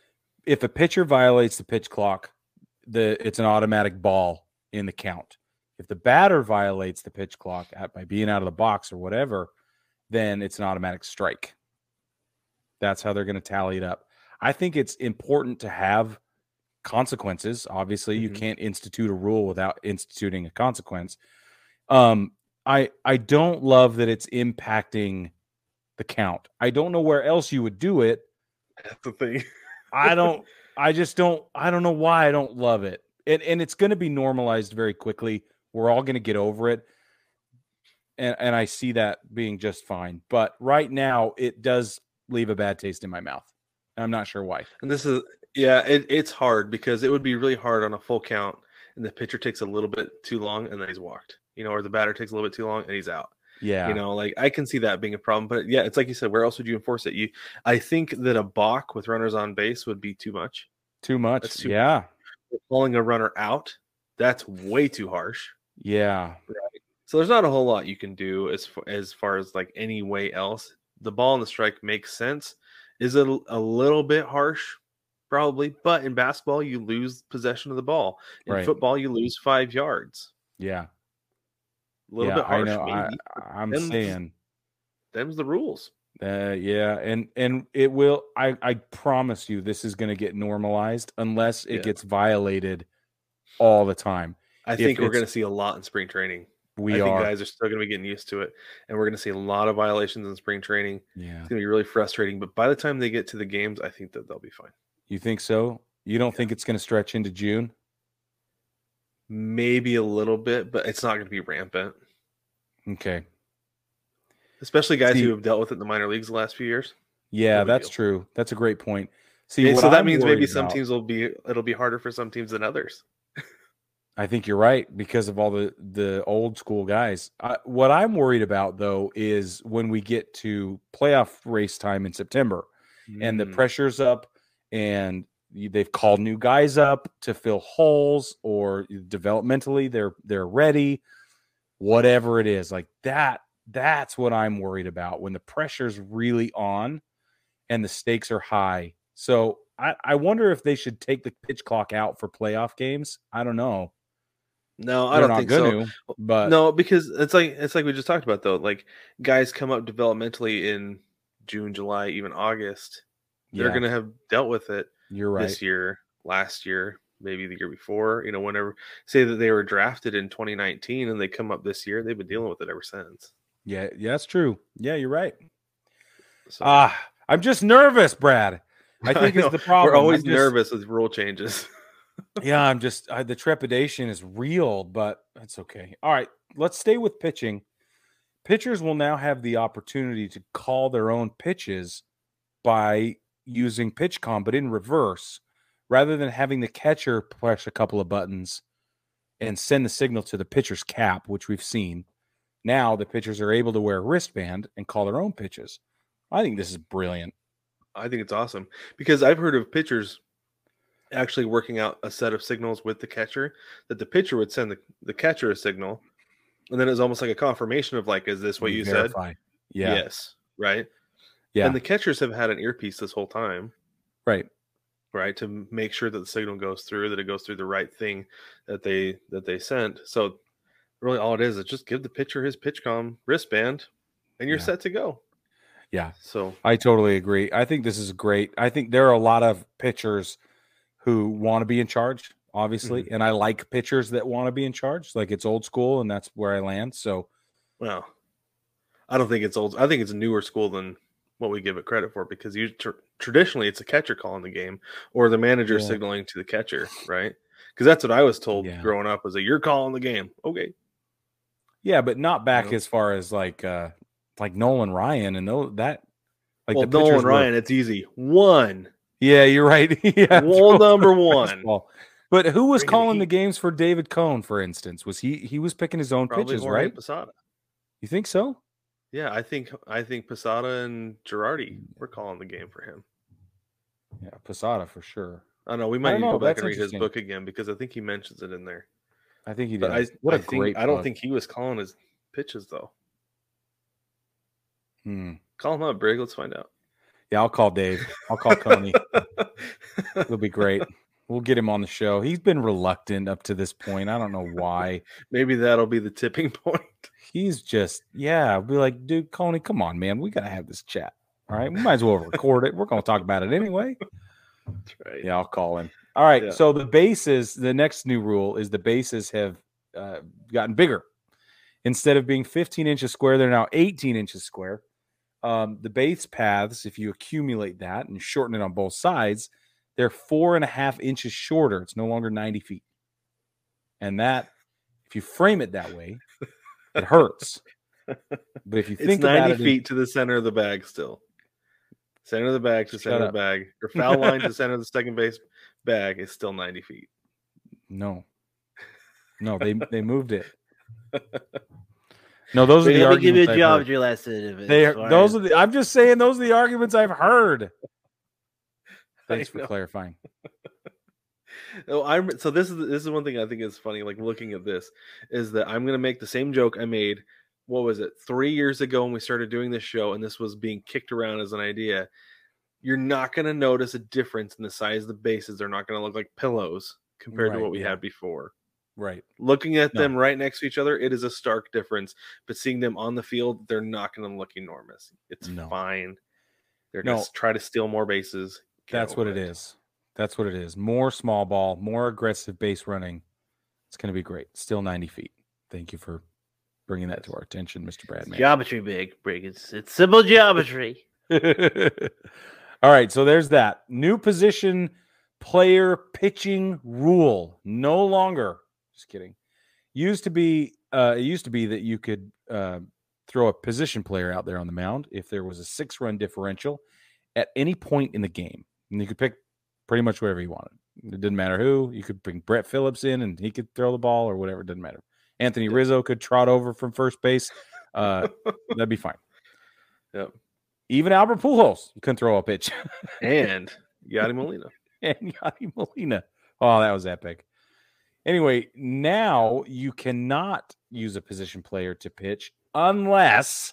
Speaker 2: if a pitcher violates the pitch clock, the it's an automatic ball in the count. If the batter violates the pitch clock by being out of the box or whatever, then it's an automatic strike. That's how they're going to tally it up. I think it's important to have consequences. Obviously, mm-hmm. you can't institute a rule without instituting a consequence. Um, I I don't love that it's impacting the count. I don't know where else you would do it.
Speaker 1: That's the thing.
Speaker 2: I don't, I just don't, I don't know why I don't love it. And, and it's going to be normalized very quickly. We're all going to get over it. And, and I see that being just fine. But right now, it does leave a bad taste in my mouth. I'm not sure why.
Speaker 1: And this is, yeah, it, it's hard because it would be really hard on a full count and the pitcher takes a little bit too long and then he's walked, you know, or the batter takes a little bit too long and he's out.
Speaker 2: Yeah.
Speaker 1: You know, like I can see that being a problem, but yeah, it's like you said, where else would you enforce it? You, I think that a balk with runners on base would be too much.
Speaker 2: Too much. Too yeah.
Speaker 1: Much. Pulling a runner out, that's way too harsh.
Speaker 2: Yeah.
Speaker 1: Right. So there's not a whole lot you can do as far, as far as like any way else. The ball and the strike makes sense. Is it a little bit harsh? Probably. But in basketball, you lose possession of the ball. In right. football, you lose five yards.
Speaker 2: Yeah.
Speaker 1: A little
Speaker 2: yeah,
Speaker 1: bit harsh.
Speaker 2: I know. I, I'm them's, saying
Speaker 1: them's the rules.
Speaker 2: Uh, yeah, and and it will. I I promise you, this is going to get normalized unless it yeah. gets violated all the time.
Speaker 1: I think if we're going to see a lot in spring training.
Speaker 2: We
Speaker 1: I think
Speaker 2: are.
Speaker 1: Guys are still going to be getting used to it, and we're going to see a lot of violations in spring training.
Speaker 2: Yeah,
Speaker 1: it's going to be really frustrating. But by the time they get to the games, I think that they'll be fine.
Speaker 2: You think so? You don't yeah. think it's going to stretch into June?
Speaker 1: Maybe a little bit, but it's not going to be rampant.
Speaker 2: Okay.
Speaker 1: Especially guys See, who have dealt with it in the minor leagues the last few years.
Speaker 2: Yeah, that's deal. true. That's a great point. See,
Speaker 1: okay, so that
Speaker 2: I'm
Speaker 1: means maybe some
Speaker 2: about,
Speaker 1: teams will be, it'll be harder for some teams than others.
Speaker 2: I think you're right because of all the, the old school guys. I, what I'm worried about, though, is when we get to playoff race time in September mm. and the pressure's up and they've called new guys up to fill holes or developmentally they're they're ready, whatever it is. Like that, that's what I'm worried about when the pressure's really on and the stakes are high. So I, I wonder if they should take the pitch clock out for playoff games. I don't know.
Speaker 1: No, I
Speaker 2: They're
Speaker 1: don't think
Speaker 2: gonna,
Speaker 1: so.
Speaker 2: But
Speaker 1: no, because it's like it's like we just talked about though. Like guys come up developmentally in June, July, even August. They're
Speaker 2: yeah.
Speaker 1: gonna have dealt with it.
Speaker 2: You're right.
Speaker 1: This year, last year, maybe the year before, you know, whenever say that they were drafted in twenty nineteen and they come up this year, they've been dealing with it ever since.
Speaker 2: Yeah, yeah, that's true. Yeah, you're right. So, ah, I'm just nervous, Brad. I think I it's the problem.
Speaker 1: We're always
Speaker 2: just,
Speaker 1: nervous with rule changes.
Speaker 2: yeah, I'm just I, the trepidation is real, but that's okay. All right, let's stay with pitching pitchers will now have the opportunity to call their own pitches by using PitchCom, but in reverse, rather than having the catcher push a couple of buttons and send the signal to the pitcher's cap, which we've seen. Now the pitchers are able to wear a wristband and call their own pitches. I think this is brilliant.
Speaker 1: I think it's awesome because I've heard of pitchers actually working out a set of signals with the catcher that the pitcher would send the, the catcher a signal. And then it's almost like a confirmation of like, is this what you
Speaker 2: Verify.
Speaker 1: said?
Speaker 2: Yeah.
Speaker 1: Yes. Right.
Speaker 2: Yeah.
Speaker 1: And the catchers have had an earpiece this whole time.
Speaker 2: Right.
Speaker 1: Right. To make sure that the signal goes through, that it goes through the right thing that they, that they sent. So really all it is, is just give the pitcher his PitchCom wristband and you're
Speaker 2: Yeah.
Speaker 1: set to go.
Speaker 2: Yeah.
Speaker 1: So
Speaker 2: I totally agree. I think this is great. I think there are a lot of pitchers who want to be in charge, obviously.
Speaker 1: Mm-hmm.
Speaker 2: And I like pitchers that want to be in charge. Like it's old school and that's where I land. So,
Speaker 1: well, I don't think it's old. I think it's newer school than what we give it credit for because you tr- traditionally it's a catcher calling the game or the manager
Speaker 2: Yeah.
Speaker 1: signaling to the catcher, right? Because that's what I was told
Speaker 2: Yeah.
Speaker 1: growing up was that you're calling the game. Okay.
Speaker 2: yeah, but not back
Speaker 1: You know?
Speaker 2: as far as like, uh, like Nolan Ryan and those, that, like
Speaker 1: Well,
Speaker 2: the pitchers
Speaker 1: Nolan
Speaker 2: were-
Speaker 1: Ryan, it's easy. One.
Speaker 2: Yeah, you're right. yeah,
Speaker 1: Rule
Speaker 2: throw
Speaker 1: number
Speaker 2: the
Speaker 1: one.
Speaker 2: fastball. But who was
Speaker 1: Bring the
Speaker 2: calling the
Speaker 1: heat.
Speaker 2: games for David Cohn, for instance? Was he he was picking his own
Speaker 1: Probably
Speaker 2: pitches,
Speaker 1: Jorge
Speaker 2: right?
Speaker 1: Posada.
Speaker 2: You think so?
Speaker 1: Yeah, I think I think Posada and Girardi were calling the game for him.
Speaker 2: Yeah, Posada for sure.
Speaker 1: I don't know. We
Speaker 2: I
Speaker 1: might
Speaker 2: don't
Speaker 1: need to
Speaker 2: know,
Speaker 1: go back
Speaker 2: that's
Speaker 1: and read his
Speaker 2: interesting.
Speaker 1: book again because I think he mentions it in there.
Speaker 2: I think he
Speaker 1: But I,
Speaker 2: did. What a
Speaker 1: I think
Speaker 2: great
Speaker 1: I don't
Speaker 2: book.
Speaker 1: think he was calling his pitches though.
Speaker 2: Hmm.
Speaker 1: Call him up, Brig. Let's find out.
Speaker 2: Yeah, I'll call Dave. I'll call Coney. It'll be great. We'll get him on the show. He's been reluctant up to this point. I don't know why.
Speaker 1: Maybe that'll be the tipping point.
Speaker 2: He's just, yeah, I'll be like, dude, Coney, come on, man. We got to have this chat. All right. We might as well record it. We're going to talk about it anyway.
Speaker 1: That's right.
Speaker 2: Yeah, I'll call him. All right.
Speaker 1: Yeah.
Speaker 2: So the bases, the next new rule is the bases have uh, gotten bigger. Instead of being fifteen inches square, they're now eighteen inches square. Um, the base paths, if you accumulate that and shorten it on both sides, they're four and a half inches shorter. It's no longer ninety feet. And that, if you frame it that way, it hurts. But if you
Speaker 1: It's
Speaker 2: think about
Speaker 1: ninety
Speaker 2: it, in-
Speaker 1: feet to the center of the bag still. Center of the bag to
Speaker 2: Shut
Speaker 1: center of
Speaker 2: up.
Speaker 1: the bag. Or foul line to center of the second base bag is still ninety feet.
Speaker 2: no, no, they they moved it. No, those are
Speaker 3: We're
Speaker 2: the
Speaker 3: gonna give you
Speaker 2: arguments.
Speaker 3: a
Speaker 2: I've heard.
Speaker 3: geometry lesson. If it's
Speaker 2: They are,
Speaker 3: fine.
Speaker 2: those are the. I'm just saying those are the arguments I've heard. Thanks
Speaker 1: I
Speaker 2: for
Speaker 1: know.
Speaker 2: clarifying.
Speaker 1: Oh, I'm so this is this is one thing I think is funny. Like looking at this, is that I'm gonna make the same joke I made. What was it? Three years ago when we started doing this show, and this was being kicked around as an idea. You're not gonna notice a difference in the size of the bases. They're not gonna look like pillows compared
Speaker 2: Right,
Speaker 1: to what we
Speaker 2: yeah.
Speaker 1: had before.
Speaker 2: Right.
Speaker 1: Looking at
Speaker 2: No.
Speaker 1: them right next to each other, it is a stark difference. But seeing them on the field, they're not going to look enormous. It's
Speaker 2: No.
Speaker 1: fine. They're
Speaker 2: No.
Speaker 1: going to try to steal more bases. Get
Speaker 2: That's what
Speaker 1: over
Speaker 2: it is. That's what it is. More small ball, more aggressive base running. It's going to be great. Still ninety feet. Thank you for bringing that to our attention, Mister Bradman.
Speaker 3: geometry, big brig. It's it's simple geometry.
Speaker 2: All right, so there's that new position player pitching rule. No longer, just kidding. Used to be, uh, it used to be that you could uh, throw a position player out there on the mound if there was a six-run differential at any point in the game, and you could pick pretty much whatever you wanted. It didn't matter who. You could bring Brett Phillips in, and he could throw the ball or whatever. It didn't matter. Anthony Rizzo could trot over from first base. Uh, that'd be fine.
Speaker 1: Yep.
Speaker 2: Even Albert Pujols couldn't throw a pitch.
Speaker 1: And Yadi Molina.
Speaker 2: And Yadi Molina. Oh, that was epic. Anyway, now you cannot use a position player to pitch unless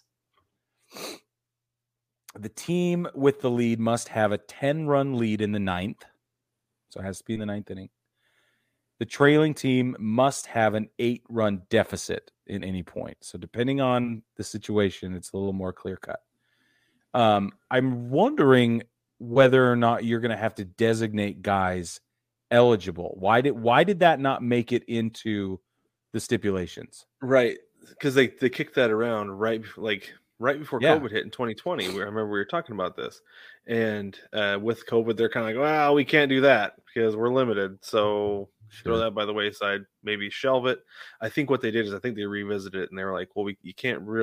Speaker 2: the team with the lead must have a ten-run lead in the ninth. So it has to be in the ninth inning. The trailing team must have an eight-run deficit in any point. So depending on the situation, it's a little more clear-cut. Um, I'm wondering whether or not you're going to have to designate guys eligible. Why did why did that not make it into the stipulations?
Speaker 1: Right. Because they, they kicked that around right before, like right before
Speaker 2: Yeah.
Speaker 1: COVID hit in twenty twenty. We, I remember we were talking about this. And uh, with COVID, they're kind of like, well, we can't do that because we're limited. So throw that by the wayside, maybe shelve it. I think what they did is I think they revisited it and they were like, well, we, you can't really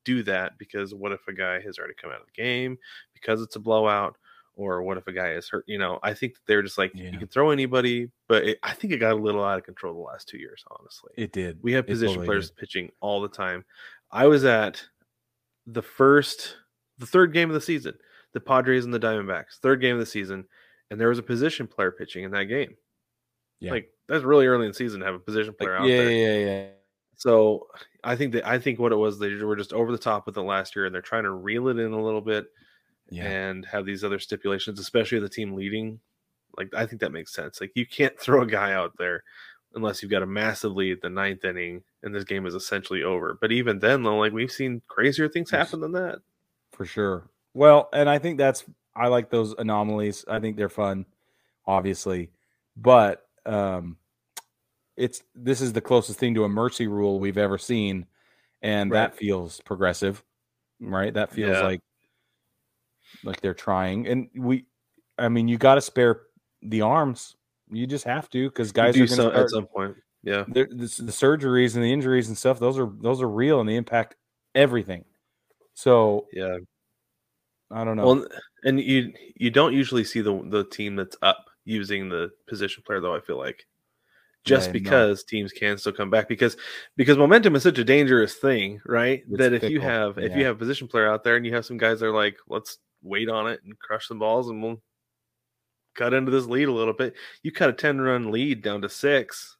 Speaker 1: do that because what if a guy has already come out of the game because it's a blowout, or what if a guy is hurt? You know, I think that they're just like,
Speaker 2: Yeah.
Speaker 1: you can throw anybody, but it, I think it got a little out of control the last two years, honestly.
Speaker 2: It did.
Speaker 1: We have
Speaker 2: It
Speaker 1: position
Speaker 2: totally
Speaker 1: players
Speaker 2: did.
Speaker 1: pitching all the time. I was at the first, the third game of the season, the Padres and the Diamondbacks, third game of the season, and there was a position player pitching in that game.
Speaker 2: Yeah.
Speaker 1: Like, that's really early in the season to have a position player
Speaker 2: Like,
Speaker 1: out
Speaker 2: yeah,
Speaker 1: there.
Speaker 2: yeah, yeah.
Speaker 1: So I think that I think what it was, they were just over the top with it last year, and they're trying to reel it in a little bit
Speaker 2: Yeah.
Speaker 1: and have these other stipulations, especially the team leading. Like, I think that makes sense. Like, you can't throw a guy out there unless you've got a massive lead at the ninth inning and this game is essentially over. But even then, though, like, we've seen crazier things happen than that.
Speaker 2: For sure. Well, and I think that's I like those anomalies. I think they're fun, obviously. But um it's this is the closest thing to a mercy rule we've ever seen, and
Speaker 1: Right.
Speaker 2: that feels progressive, right? That feels
Speaker 1: Yeah.
Speaker 2: like like they're trying. And we I mean, you got to spare the arms. You just have to, because guys
Speaker 1: You
Speaker 2: are
Speaker 1: do
Speaker 2: going to
Speaker 1: some,
Speaker 2: start
Speaker 1: at some point. Yeah.
Speaker 2: the, the, the surgeries and the injuries and stuff. Those are those are real, and they impact everything. So
Speaker 1: Yeah.
Speaker 2: I don't know.
Speaker 1: Well, and you you don't usually see the the team that's up using the position player, though, I feel like. Just
Speaker 2: Yeah, no.
Speaker 1: because teams can still come back, because because momentum is such a dangerous thing, right?
Speaker 2: It's
Speaker 1: that if you
Speaker 2: fickle,
Speaker 1: have if
Speaker 2: yeah.
Speaker 1: you have a position player out there and you have some guys that are like, let's wait on it and crush some balls and we'll cut into this lead a little bit. You cut a ten run lead down to six.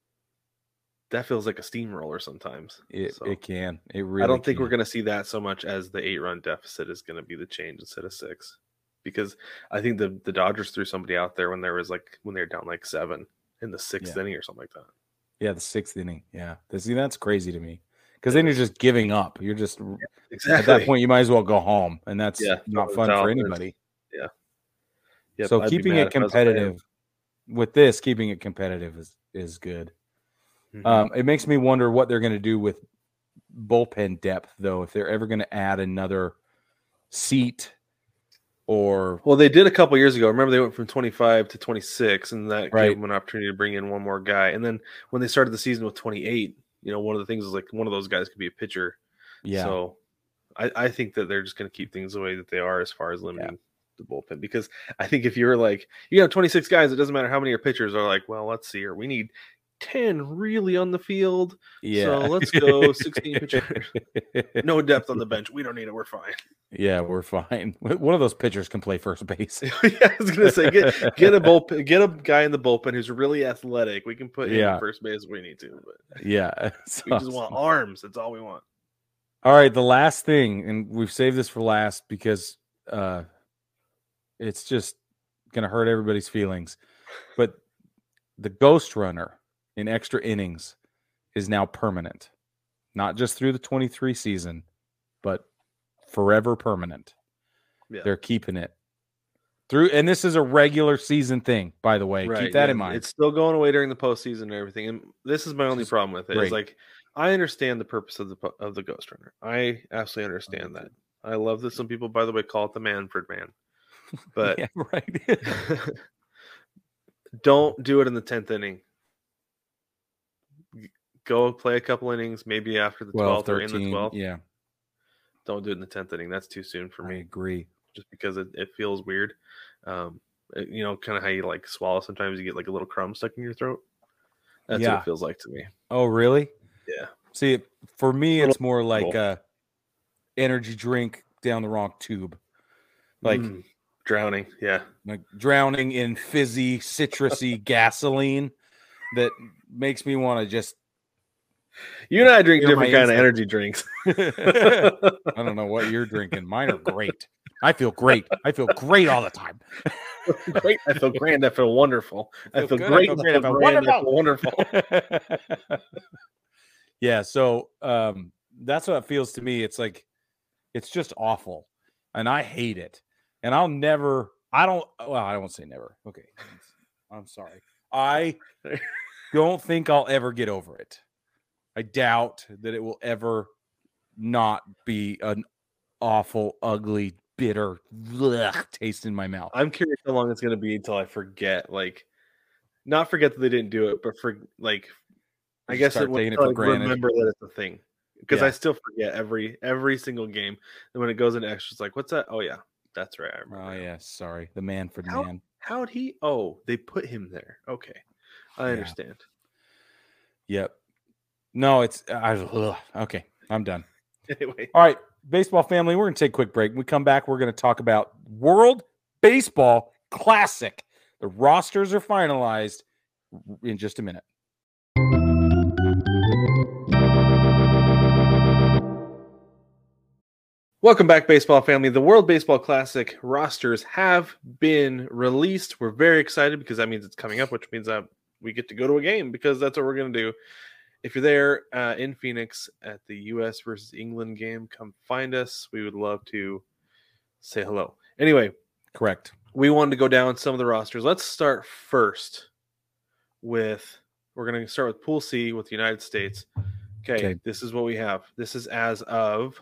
Speaker 1: That feels like a steamroller sometimes.
Speaker 2: It
Speaker 1: So,
Speaker 2: it can. It really
Speaker 1: I don't think
Speaker 2: can.
Speaker 1: we're going to see that so much as the eight run deficit is going to be the change instead of six, because I think the the Dodgers threw somebody out there when there was like when they were down like seven in the sixth
Speaker 2: Yeah.
Speaker 1: inning or something like that.
Speaker 2: Yeah, the sixth inning. Yeah. See, that's crazy to me. Because then you're just giving up. You're just
Speaker 1: Exactly.
Speaker 2: at that point you might as well go home. And that's
Speaker 1: Yeah,
Speaker 2: not
Speaker 1: throw
Speaker 2: fun
Speaker 1: the towel
Speaker 2: for
Speaker 1: in.
Speaker 2: anybody.
Speaker 1: Yeah. Yep,
Speaker 2: So
Speaker 1: I'd be
Speaker 2: keeping
Speaker 1: mad
Speaker 2: it
Speaker 1: if I was a fan.
Speaker 2: competitive with this, keeping it competitive is, is good.
Speaker 1: Mhm.
Speaker 2: Um, it makes me wonder what they're going to do with bullpen depth, though, if they're ever going to add another seat or
Speaker 1: Well, they did a couple years ago. Remember, they went from twenty-five to twenty-six, and that
Speaker 2: Right.
Speaker 1: gave them an opportunity to bring in one more guy. And then when they started the season with twenty-eight, you know, one of the things was like one of those guys could be a pitcher.
Speaker 2: yeah.
Speaker 1: So I, I think that they're just going to keep things the way that they are as far as limiting the bullpen. Because I think if you're like, you have twenty-six guys, it doesn't matter how many are pitchers are like, well, let's see here. We need ten really on the field.
Speaker 2: Yeah.
Speaker 1: So let's go sixteen pitchers. No depth on the bench. We don't need it. We're fine.
Speaker 2: Yeah, we're fine. One of those pitchers can play first base.
Speaker 1: yeah, I was gonna say get get a bullpen, get a guy in the bullpen who's really athletic. We can put him
Speaker 2: Yeah.
Speaker 1: at first base if we need to, but
Speaker 2: Yeah.
Speaker 1: we just want arms. That's all we want.
Speaker 2: All right, the last thing, and we've saved this for last because uh, it's just going to hurt everybody's feelings. But the Ghost Runner in extra innings is now permanent, not just through the twenty-three season, but forever permanent.
Speaker 1: Yeah.
Speaker 2: They're keeping it through, and this is a regular season thing, by the way. Keep that
Speaker 1: yeah.
Speaker 2: in mind.
Speaker 1: It's still going away during the postseason and everything. And this is my only
Speaker 2: Which is
Speaker 1: problem with it.
Speaker 2: great.
Speaker 1: Is like I understand the purpose of the po- of the Ghost Runner. I absolutely understand that. I love that some people, by the way, call it the Manfred Man. But
Speaker 2: yeah, right.
Speaker 1: don't do it in the tenth inning. Go play a couple innings, maybe after the
Speaker 2: twelve,
Speaker 1: twelfth or in the
Speaker 2: thirteen.
Speaker 1: twelfth.
Speaker 2: Yeah,
Speaker 1: Don't do it in the tenth inning. That's too soon for
Speaker 2: I
Speaker 1: me,
Speaker 2: agree.
Speaker 1: just because it, it feels weird. Um, it- you know, kind of how you like swallow. Sometimes you get like a little crumb stuck in your throat. That's what
Speaker 2: Yeah.
Speaker 1: it feels like to me.
Speaker 2: Oh, really?
Speaker 1: Yeah.
Speaker 2: See, for me,
Speaker 1: Little
Speaker 2: it's more like
Speaker 1: cool.
Speaker 2: a energy drink down the wrong tube, like
Speaker 1: Mm, drowning. Yeah.
Speaker 2: like drowning in fizzy, citrusy gasoline that makes me want to just.
Speaker 1: You and I drink
Speaker 2: Clear my
Speaker 1: different kind of
Speaker 2: insides.
Speaker 1: energy drinks.
Speaker 2: I don't know what you're drinking. Mine are great. I feel great. I feel great all the time.
Speaker 1: Great. I feel grand. I feel wonderful. I feel,
Speaker 2: good,
Speaker 1: great.
Speaker 2: I feel great. I feel
Speaker 1: grand, I
Speaker 2: wonderful.
Speaker 1: feel wonderful.
Speaker 2: Yeah, so um, that's what it feels to me. It's like it's just awful, and I hate it. And I'll never. I don't. Well, I won't say never. Okay, I'm sorry. I don't think I'll ever get over it. I doubt that it will ever not be an awful, ugly, bitter blech, taste in my mouth.
Speaker 1: I'm curious how long it's going to be until I forget. Like, not forget that they didn't do it, but for like, I
Speaker 2: You
Speaker 1: guess
Speaker 2: start
Speaker 1: it,
Speaker 2: taking it
Speaker 1: until
Speaker 2: for
Speaker 1: I
Speaker 2: granted.
Speaker 1: remember that it's a thing. because
Speaker 2: Yeah.
Speaker 1: I still forget every every single game. And when it goes into extra, it's like, what's that? Oh yeah, that's right. I remember.
Speaker 2: Oh
Speaker 1: now.
Speaker 2: yeah, sorry, the Manfred
Speaker 1: How,
Speaker 2: man.
Speaker 1: how'd he? Oh, they put him there. Okay, I
Speaker 2: Yeah.
Speaker 1: understand.
Speaker 2: Yep. No, it's I, ugh, okay. I'm done.
Speaker 1: Anyway,
Speaker 2: All right, baseball family. We're gonna take a quick break. When we come back, we're gonna talk about World Baseball Classic. The rosters are finalized in just a minute.
Speaker 1: welcome back, baseball family. The World Baseball Classic rosters have been released. We're very excited because that means it's coming up, which means that we get to go to a game because that's what we're going to do. If you're there uh, in Phoenix at the U S versus England game, come find us. We would love to say hello. Anyway,
Speaker 2: Correct.
Speaker 1: we wanted to go down some of the rosters. Let's start first with, we're going to start with Pool C with the United States. Okay,
Speaker 2: Okay.
Speaker 1: this is what we have. This is as of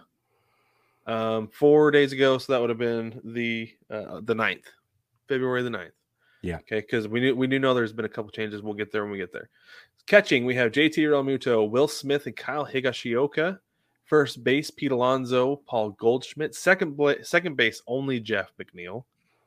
Speaker 1: um, four days ago, so that would have been the uh, the ninth, February the ninth.
Speaker 2: Yeah.
Speaker 1: Okay, because we knew we do know there's been a couple changes. We'll get there when we get there. Catching, we have J T Realmuto, Will Smith, and Kyle Higashioka. First base, Pete Alonso, Paul Goldschmidt. Second, bla- second base, only Jeff McNeil.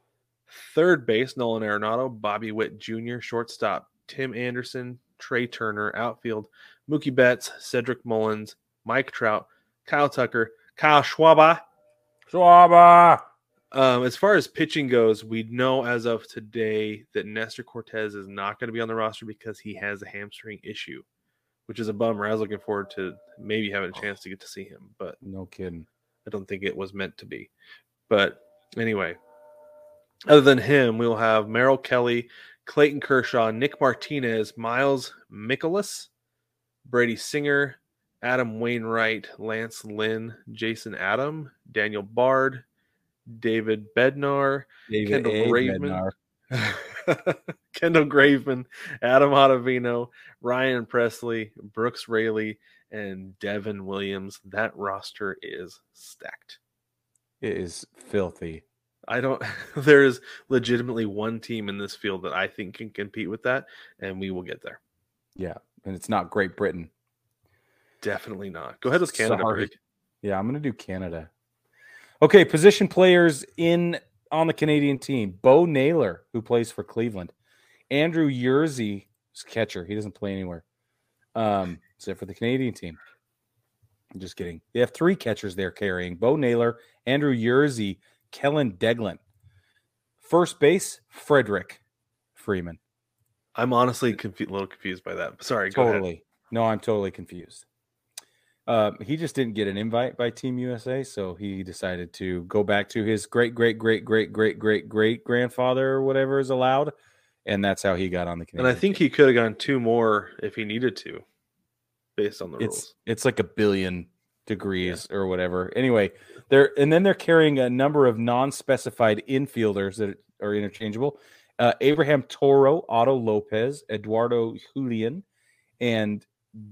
Speaker 1: Third base, Nolan Arenado, Bobby Witt Junior Shortstop, Tim Anderson, Trey Turner. Outfield, Mookie Betts, Cedric Mullins, Mike Trout, Kyle Tucker, Kyle Schwaba.
Speaker 2: Schwaba.
Speaker 1: Um, as far as pitching goes, we know as of today that Nestor Cortez is not going to be on the roster because he has a hamstring issue, which is a bummer. I was looking forward to maybe having a chance to get to see him, but
Speaker 2: No kidding.
Speaker 1: I don't think it was meant to be. But anyway, other than him, we'll have Merrill Kelly, Clayton Kershaw, Nick Martinez, Miles Mikolas, Brady Singer, Adam Wainwright, Lance Lynn, Jason Adam, Daniel Bard, David Bednar,
Speaker 2: David
Speaker 1: Kendall
Speaker 2: A.
Speaker 1: Graveman,
Speaker 2: Bednar.
Speaker 1: Kendall Graveman, Adam Ottavino, Ryan Presley, Brooks Raley, and Devin Williams. That roster is stacked.
Speaker 2: It is filthy.
Speaker 1: I don't. There is legitimately one team in this field that I think can compete with that, and we will get there.
Speaker 2: Yeah, and it's not Great Britain.
Speaker 1: Definitely not. Go ahead with Canada.
Speaker 2: Sorry.
Speaker 1: Greg.
Speaker 2: Yeah, I'm going to do Canada. Okay, position players in on the Canadian team. Bo Naylor, who plays for Cleveland. Andrew Yerzy, catcher. He doesn't play anywhere. Um, except for the Canadian team. I'm just kidding. They have three catchers they're carrying. Bo Naylor, Andrew Yerzy, Kellen Deglan. First base, Frederick Freeman.
Speaker 1: I'm honestly confu- a little confused by that. Sorry, go
Speaker 2: Totally.
Speaker 1: ahead.
Speaker 2: No, I'm totally confused. Um, he just didn't get an invite by Team U S A, so he decided to go back to his great, great, great, great, great, great, great grandfather or whatever is allowed, and that's how he got on the Canadian.
Speaker 1: And I think
Speaker 2: team.
Speaker 1: he could have gone two more if he needed to, based on the
Speaker 2: it's
Speaker 1: rules.
Speaker 2: it's like a billion degrees or whatever. Anyway, they're and then they're carrying a number of non-specified infielders that are interchangeable. Uh, Abraham Toro, Otto Lopez, Eduardo Julian, and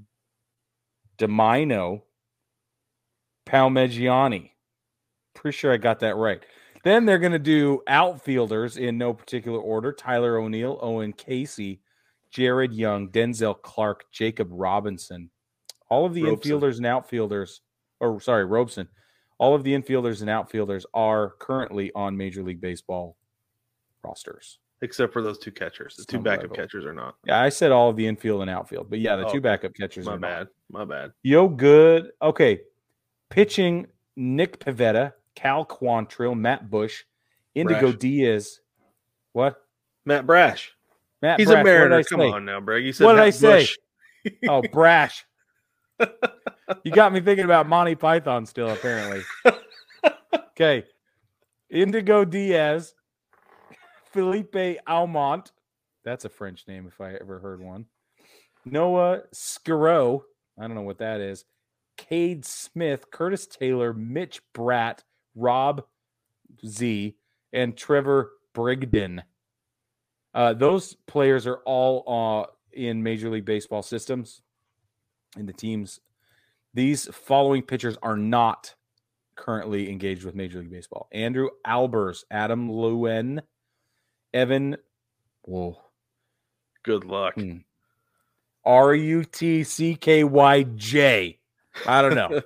Speaker 2: Domino Palmegiani. Pretty sure I got that right. Then they're going to do outfielders in no particular order. Tyler O'Neill, Owen Casey, Jared Young, Denzel Clark, Jacob Robinson. All of the
Speaker 1: Robeson.
Speaker 2: infielders and outfielders, or sorry, Robeson. All of the infielders and outfielders are currently on Major League Baseball rosters.
Speaker 1: Except for those two catchers. The two
Speaker 2: Some
Speaker 1: backup
Speaker 2: level.
Speaker 1: catchers are not.
Speaker 2: Yeah, I said all of the infield and outfield, but yeah, the
Speaker 1: Oh,
Speaker 2: two backup catchers
Speaker 1: My
Speaker 2: are not.
Speaker 1: bad. My bad.
Speaker 2: Yo, good. Okay. Pitching, Nick Pivetta, Cal Quantrill, Matt Bush, Indigo
Speaker 1: Brash.
Speaker 2: Diaz. What?
Speaker 1: Matt Brash.
Speaker 2: Matt
Speaker 1: He's
Speaker 2: Brash.
Speaker 1: a
Speaker 2: What did
Speaker 1: Mariner.
Speaker 2: I
Speaker 1: Come
Speaker 2: say?
Speaker 1: on now, Breg. You said
Speaker 2: What did
Speaker 1: Matt
Speaker 2: I say?
Speaker 1: Bush.
Speaker 2: Oh, Brash. You got me thinking about Monty Python still, apparently. Okay. Indigo Diaz, Felipe Almont. That's a French name if I ever heard one. Noah Scaro. I don't know what that is. Cade Smith, Curtis Taylor, Mitch Bratt, Rob Z, and Trevor Brigden. Uh, those players are all uh, in Major League Baseball systems in the teams. These following pitchers are not currently engaged with Major League Baseball. Andrew Albers, Adam Lewin, Evan, whoa,
Speaker 1: Good luck.
Speaker 2: hmm, R U T C K Y J. I don't know.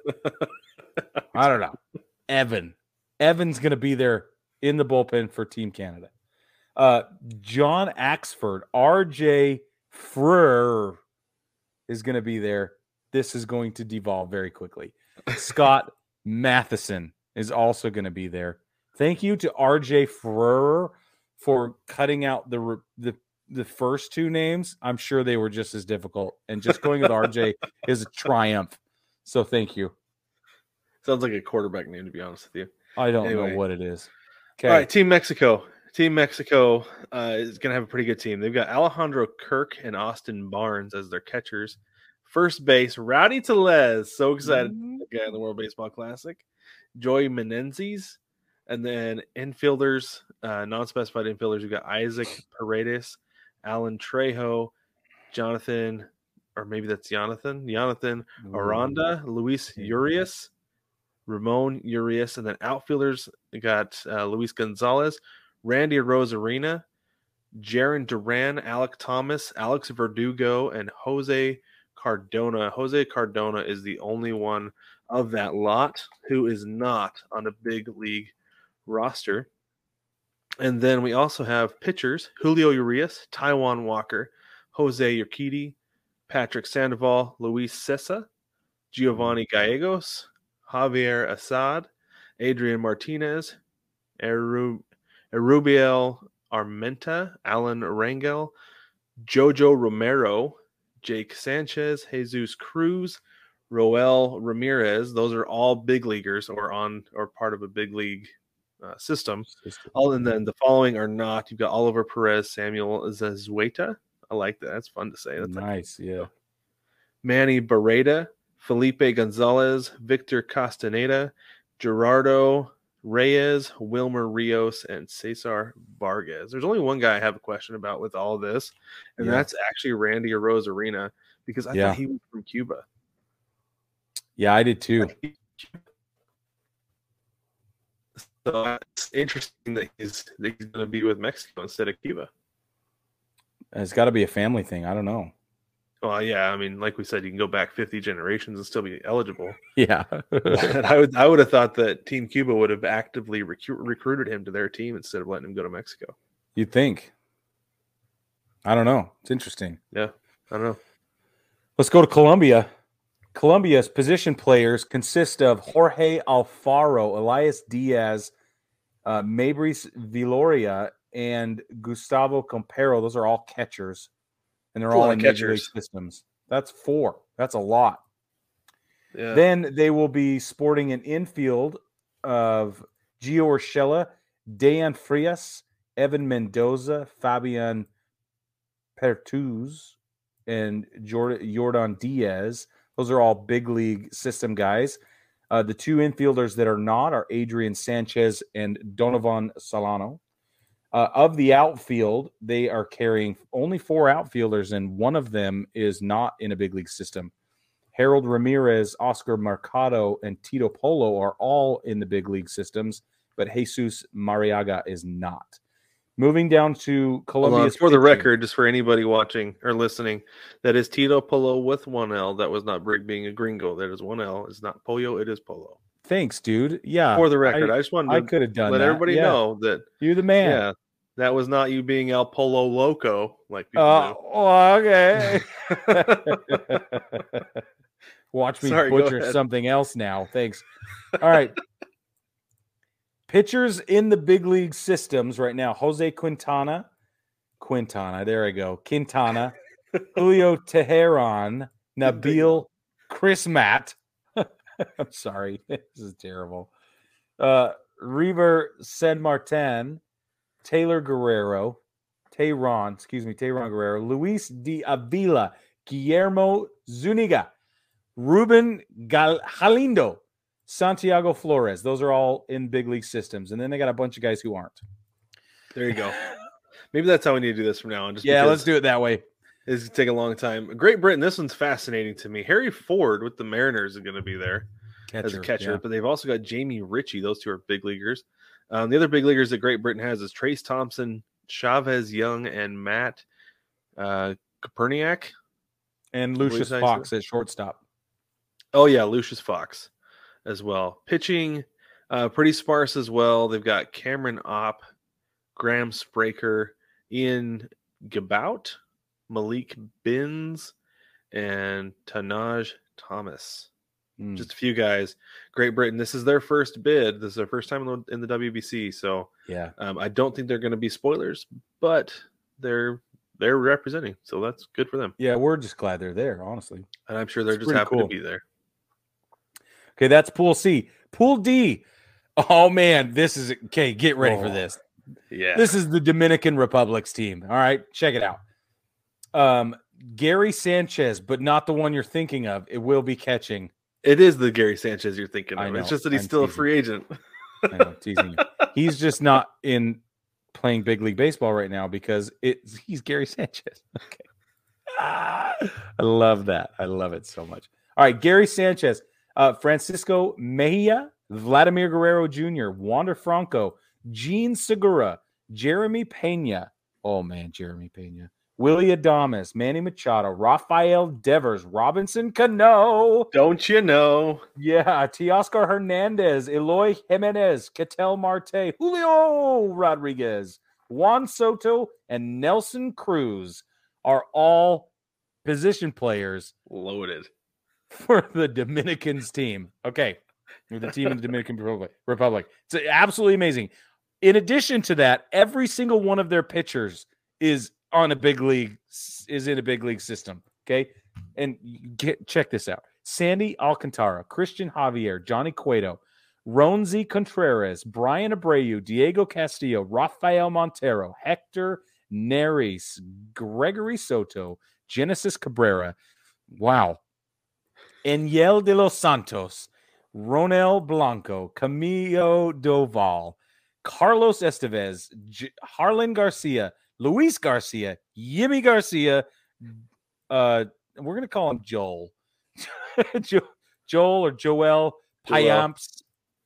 Speaker 2: I don't know. Evan. Evan's going to be there in the bullpen for Team Canada. Uh, John Axford, R J Freur is going to be there. This is going to devolve very quickly. Scott Matheson is also going to be there. Thank you to R J Freur for cutting out the the the first two names. I'm sure they were just as difficult, and just going with R J is a triumph. So thank you.
Speaker 1: Sounds like a quarterback name, to be honest with you.
Speaker 2: I don't
Speaker 1: Anyway.
Speaker 2: know what it is. Okay.
Speaker 1: All right, Team Mexico. Team Mexico uh, is going to have a pretty good team. They've got Alejandro Kirk and Austin Barnes as their catchers. First base, Rowdy Tellez. So excited.
Speaker 2: Mm-hmm.
Speaker 1: Guy in the World Baseball Classic. Joey Menendez. And then infielders, uh, non-specified infielders, we've got Isaac Paredes, Alan Trejo, Jonathan, or maybe that's Jonathan, Jonathan Aranda, Luis Urias, Ramon Urias, and then outfielders, we got uh, Luis Gonzalez, Randy Rosarina, Jaron Duran, Alec Thomas, Alex Verdugo, and Jose Cardona. Jose Cardona is the only one of that lot who is not on a big league roster. And then we also have pitchers, Julio Urias, Taiwan Walker, Jose Urquidy, Patrick Sandoval, Luis Cessa, Giovanni Gallegos, Javier Assad, Adrian Martinez, Eru- Erubiel Armenta, Alan Rangel, Jojo Romero, Jake Sanchez, Jesus Cruz, Roel Ramirez. Those are all big leaguers or on or part of a big league uh, system. All and then the following are not. You've got Oliver Perez, Samuel Zazueta. I like that. That's fun to say. That's
Speaker 2: nice,
Speaker 1: like,
Speaker 2: yeah.
Speaker 1: Manny Barreda, Felipe Gonzalez, Victor Castaneda, Gerardo Reyes, Wilmer Rios, and Cesar Vargas. There's only one guy I have a question about with all this, and
Speaker 2: Yeah.
Speaker 1: that's actually Randy Rosarina, because I
Speaker 2: Yeah.
Speaker 1: thought he was from Cuba.
Speaker 2: Yeah, I did too.
Speaker 1: So it's interesting that he's, that he's going to be with Mexico instead of Cuba.
Speaker 2: It's got to be a family thing. I don't know.
Speaker 1: Well, yeah, I mean, like we said, you can go back fifty generations and still be eligible.
Speaker 2: Yeah.
Speaker 1: And I would, I would have thought that Team Cuba would have actively recru- recruited him to their team instead of letting him go to Mexico.
Speaker 2: You'd think. I don't know. It's interesting.
Speaker 1: Yeah, I don't know.
Speaker 2: Let's go to Colombia. Colombia's position players consist of Jorge Alfaro, Elias Diaz, uh, Mabrice Viloria, and Gustavo Campero. Those are all catchers, and they're
Speaker 1: Cool,
Speaker 2: all in
Speaker 1: catchers.
Speaker 2: major league systems. That's four. That's a lot.
Speaker 1: Yeah.
Speaker 2: Then they will be sporting an infield of Gio Urshela, Dayan Frias, Evan Mendoza, Fabian Pertuz, and Jordan, Jordan Diaz. Those are all big league system guys. Uh, the two infielders that are not are Adrian Sanchez and Donovan Solano. Uh, of the outfield, they are carrying only four outfielders, and one of them is not in a big league system. Harold Ramirez, Oscar Mercado, and Tito Polo are all in the big league systems, but Jesus Mariaga is not. Moving down to Colombia.
Speaker 1: For the record, just for anybody watching or listening, that is Tito Polo with one L. That was not Brig being a gringo. That is one L. It's not Pollo. It is Polo.
Speaker 2: Thanks, dude. Yeah.
Speaker 1: For the record, I,
Speaker 2: I
Speaker 1: just wanted to
Speaker 2: I could have done
Speaker 1: let
Speaker 2: that.
Speaker 1: everybody
Speaker 2: Yeah.
Speaker 1: know that
Speaker 2: You're the man.
Speaker 1: yeah, that was not you being El Polo Loco like people
Speaker 2: Uh,
Speaker 1: do.
Speaker 2: oh, okay. Watch me
Speaker 1: Sorry, go
Speaker 2: butcher
Speaker 1: ahead.
Speaker 2: something else now. Thanks. All right. Pitchers in the big league systems right now. Jose Quintana. Quintana. There I go. Quintana. Julio Teheran. Nabil Chris Matt. I'm sorry. This is terrible. Uh, River San Martin. Taylor Guerrero. Tehran. Excuse me. Tehran Guerrero. Luis de Avila. Guillermo Zuniga. Ruben Gal- Galindo. Santiago Flores. Those are all in big league systems. And then they got a bunch of guys who aren't.
Speaker 1: There you go. Maybe that's how we need to do this from now on. Just
Speaker 2: Yeah,
Speaker 1: because
Speaker 2: let's do it that way.
Speaker 1: It's going to take a long time. Great Britain, this one's fascinating to me. Harry Ford with the Mariners is going to be there
Speaker 2: Catcher,
Speaker 1: as a catcher,
Speaker 2: yeah.
Speaker 1: but they've also got Jamie Ritchie. Those two are big leaguers. Um, the other big leaguers that Great Britain has is Trace Thompson, Chavez Young, and Matt uh, Koperniak.
Speaker 2: And
Speaker 1: I believe
Speaker 2: Lucius
Speaker 1: that's
Speaker 2: Fox at shortstop.
Speaker 1: Oh yeah, Lucius Fox as well. Pitching, uh, pretty sparse as well. They've got Cameron Opp, Graham Spraker, Ian Gabout, Malik Binns, and Tanaj Thomas.
Speaker 2: Mm.
Speaker 1: Just a few guys. Great Britain. This is their first bid. This is their first time in the, in the W B C. So
Speaker 2: Yeah.
Speaker 1: um, I don't think they're going to be spoilers, but they're they're representing. So that's good for them.
Speaker 2: Yeah, we're just glad they're there, honestly.
Speaker 1: And I'm sure they're
Speaker 2: It's
Speaker 1: just
Speaker 2: pretty
Speaker 1: happy
Speaker 2: cool.
Speaker 1: to be there.
Speaker 2: Okay, that's Pool C. Pool D. Oh man, this is okay. Get ready
Speaker 1: Oh,
Speaker 2: for this.
Speaker 1: Yeah.
Speaker 2: This is the Dominican Republic's team. All right, check it out. Um, Gary Sanchez, but not the one you're thinking of. It will be catching.
Speaker 1: It is the Gary Sanchez you're thinking
Speaker 2: I
Speaker 1: of.
Speaker 2: know,
Speaker 1: It's just that he's
Speaker 2: I'm
Speaker 1: still a
Speaker 2: teasing.
Speaker 1: free agent.
Speaker 2: I know, teasing you. He's just not in playing big league baseball right now because it's he's Gary Sanchez. Okay. Ah, I love that. I love it so much. All right, Gary Sanchez, uh, Francisco Mejia, Vladimir Guerrero Junior, Wander Franco, Gene Segura, Jeremy Pena. Oh man, Jeremy Pena. Willie Adames, Manny Machado, Rafael Devers, Robinson Cano.
Speaker 1: Don't you know?
Speaker 2: Yeah, Teoscar Hernandez, Eloy Jimenez, Ketel Marte, Julio Rodriguez, Juan Soto, and Nelson Cruz are all position players
Speaker 1: Loaded.
Speaker 2: for the Dominicans team. Okay, or the team in the Dominican Republic. Republic. It's absolutely amazing. In addition to that, every single one of their pitchers is on a big league, is in a big league system. Okay, and get check this out. Sandy Alcantara, Christian Javier, Johnny Cueto, Ronzi Contreras, Brian Abreu, Diego Castillo, Rafael Montero, Hector Neris, Gregory Soto, Genesis Cabrera. Wow. Enyel de los Santos, Ronel Blanco, Camilo Doval, Carlos Estevez, J- Harlan Garcia, Luis Garcia, Yimi Garcia. Uh, we're going to call him Joel. jo- Joel or Joel Payamps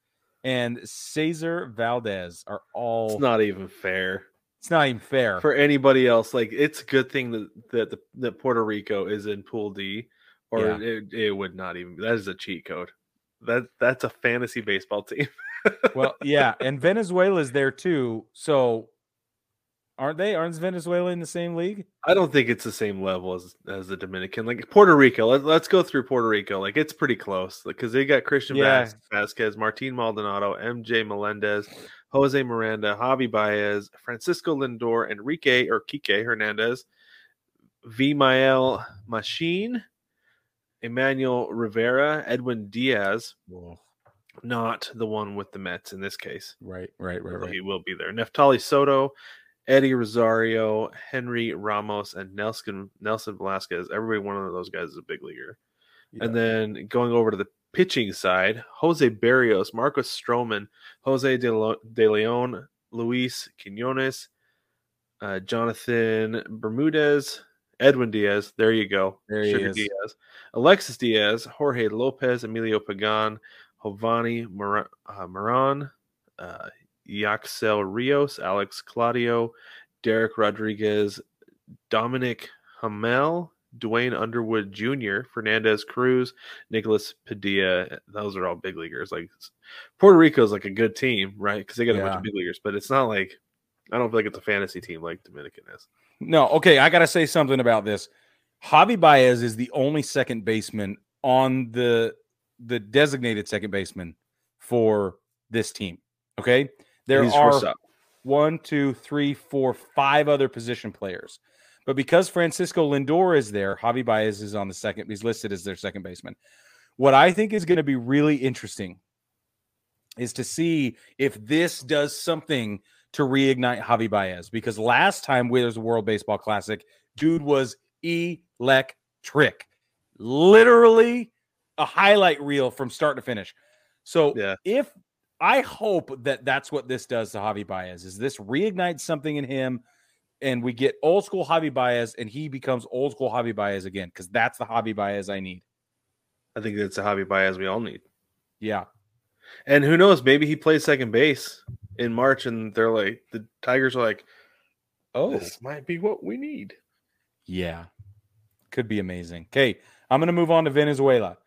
Speaker 2: and Cesar Valdez are all.
Speaker 1: It's not even fair
Speaker 2: It's not even fair.
Speaker 1: for anybody else. Like, it's a good thing that that, the, that Puerto Rico is in Pool D, or
Speaker 2: Yeah.
Speaker 1: it, it would not even. That is a cheat code. That that's a fantasy baseball team.
Speaker 2: Well, yeah, and Venezuela's there too. So, aren't they? Aren't Venezuela in the same league?
Speaker 1: I don't think it's the same level as as the Dominican. Like Puerto Rico, let, let's go through Puerto Rico. Like, it's pretty close because they got Christian
Speaker 2: Yeah.
Speaker 1: Vaz- Vasquez, Martin Maldonado, M J Melendez, Jose Miranda, Javi Baez, Francisco Lindor, Enrique or Kike Hernandez, Vimael Machine, Emmanuel Rivera, Edwin Diaz, not the one with the Mets in this case.
Speaker 2: Right, right, right,
Speaker 1: Although
Speaker 2: right.
Speaker 1: He will be there. Neftali Soto, Eddie Rosario, Henry Ramos, and Nelson Nelson Velasquez. Every one of those guys is a big leaguer.
Speaker 2: Yeah.
Speaker 1: And then going over to the pitching side, Jose Barrios, Marcos Stroman, Jose De, Lo- De Leon, Luis Quinones, uh, Jonathan Bermudez, Edwin Diaz. There you go.
Speaker 2: There he
Speaker 1: Sugar
Speaker 2: is.
Speaker 1: Diaz. Alexis Diaz, Jorge Lopez, Emilio Pagan, Jovani Mar- uh, Moran, uh, Yaxel Rios, Alex Claudio, Derek Rodriguez, Dominic Hamel, Dwayne Underwood Junior, Fernandez Cruz, Nicholas Padilla. Those are all big leaguers. Like, Puerto Rico is like a good team, right? Because they got a bunch
Speaker 2: Yeah.
Speaker 1: of big leaguers, but it's not like, I don't feel like it's a fantasy team like Dominican is.
Speaker 2: No, okay, I got to say something about this. Javi Baez is the only second baseman on the the designated second baseman for this team. Okay, there
Speaker 1: He's
Speaker 2: are
Speaker 1: shortstop.
Speaker 2: one, two, three, four, five other position players, but because Francisco Lindor is there, Javi Baez is on the second. He's listed as their second baseman. What I think is going to be really interesting is to see if this does something to reignite Javi Baez, because last time we was a World Baseball Classic, dude was electric, literally a highlight reel from start to finish. So
Speaker 1: Yeah.
Speaker 2: if I hope that that's what this does to Javi Baez, is this reignites something in him and we get old school Javi Baez and he becomes old school Javi Baez again, because that's the Javi Baez I need.
Speaker 1: I think that's a Javi Baez we all need.
Speaker 2: Yeah.
Speaker 1: And who knows? Maybe he plays second base in March, and they're like, the Tigers are like,
Speaker 2: Oh,
Speaker 1: this might be what we need.
Speaker 2: yeah. Could be amazing. Okay, I'm going to move on to Venezuela.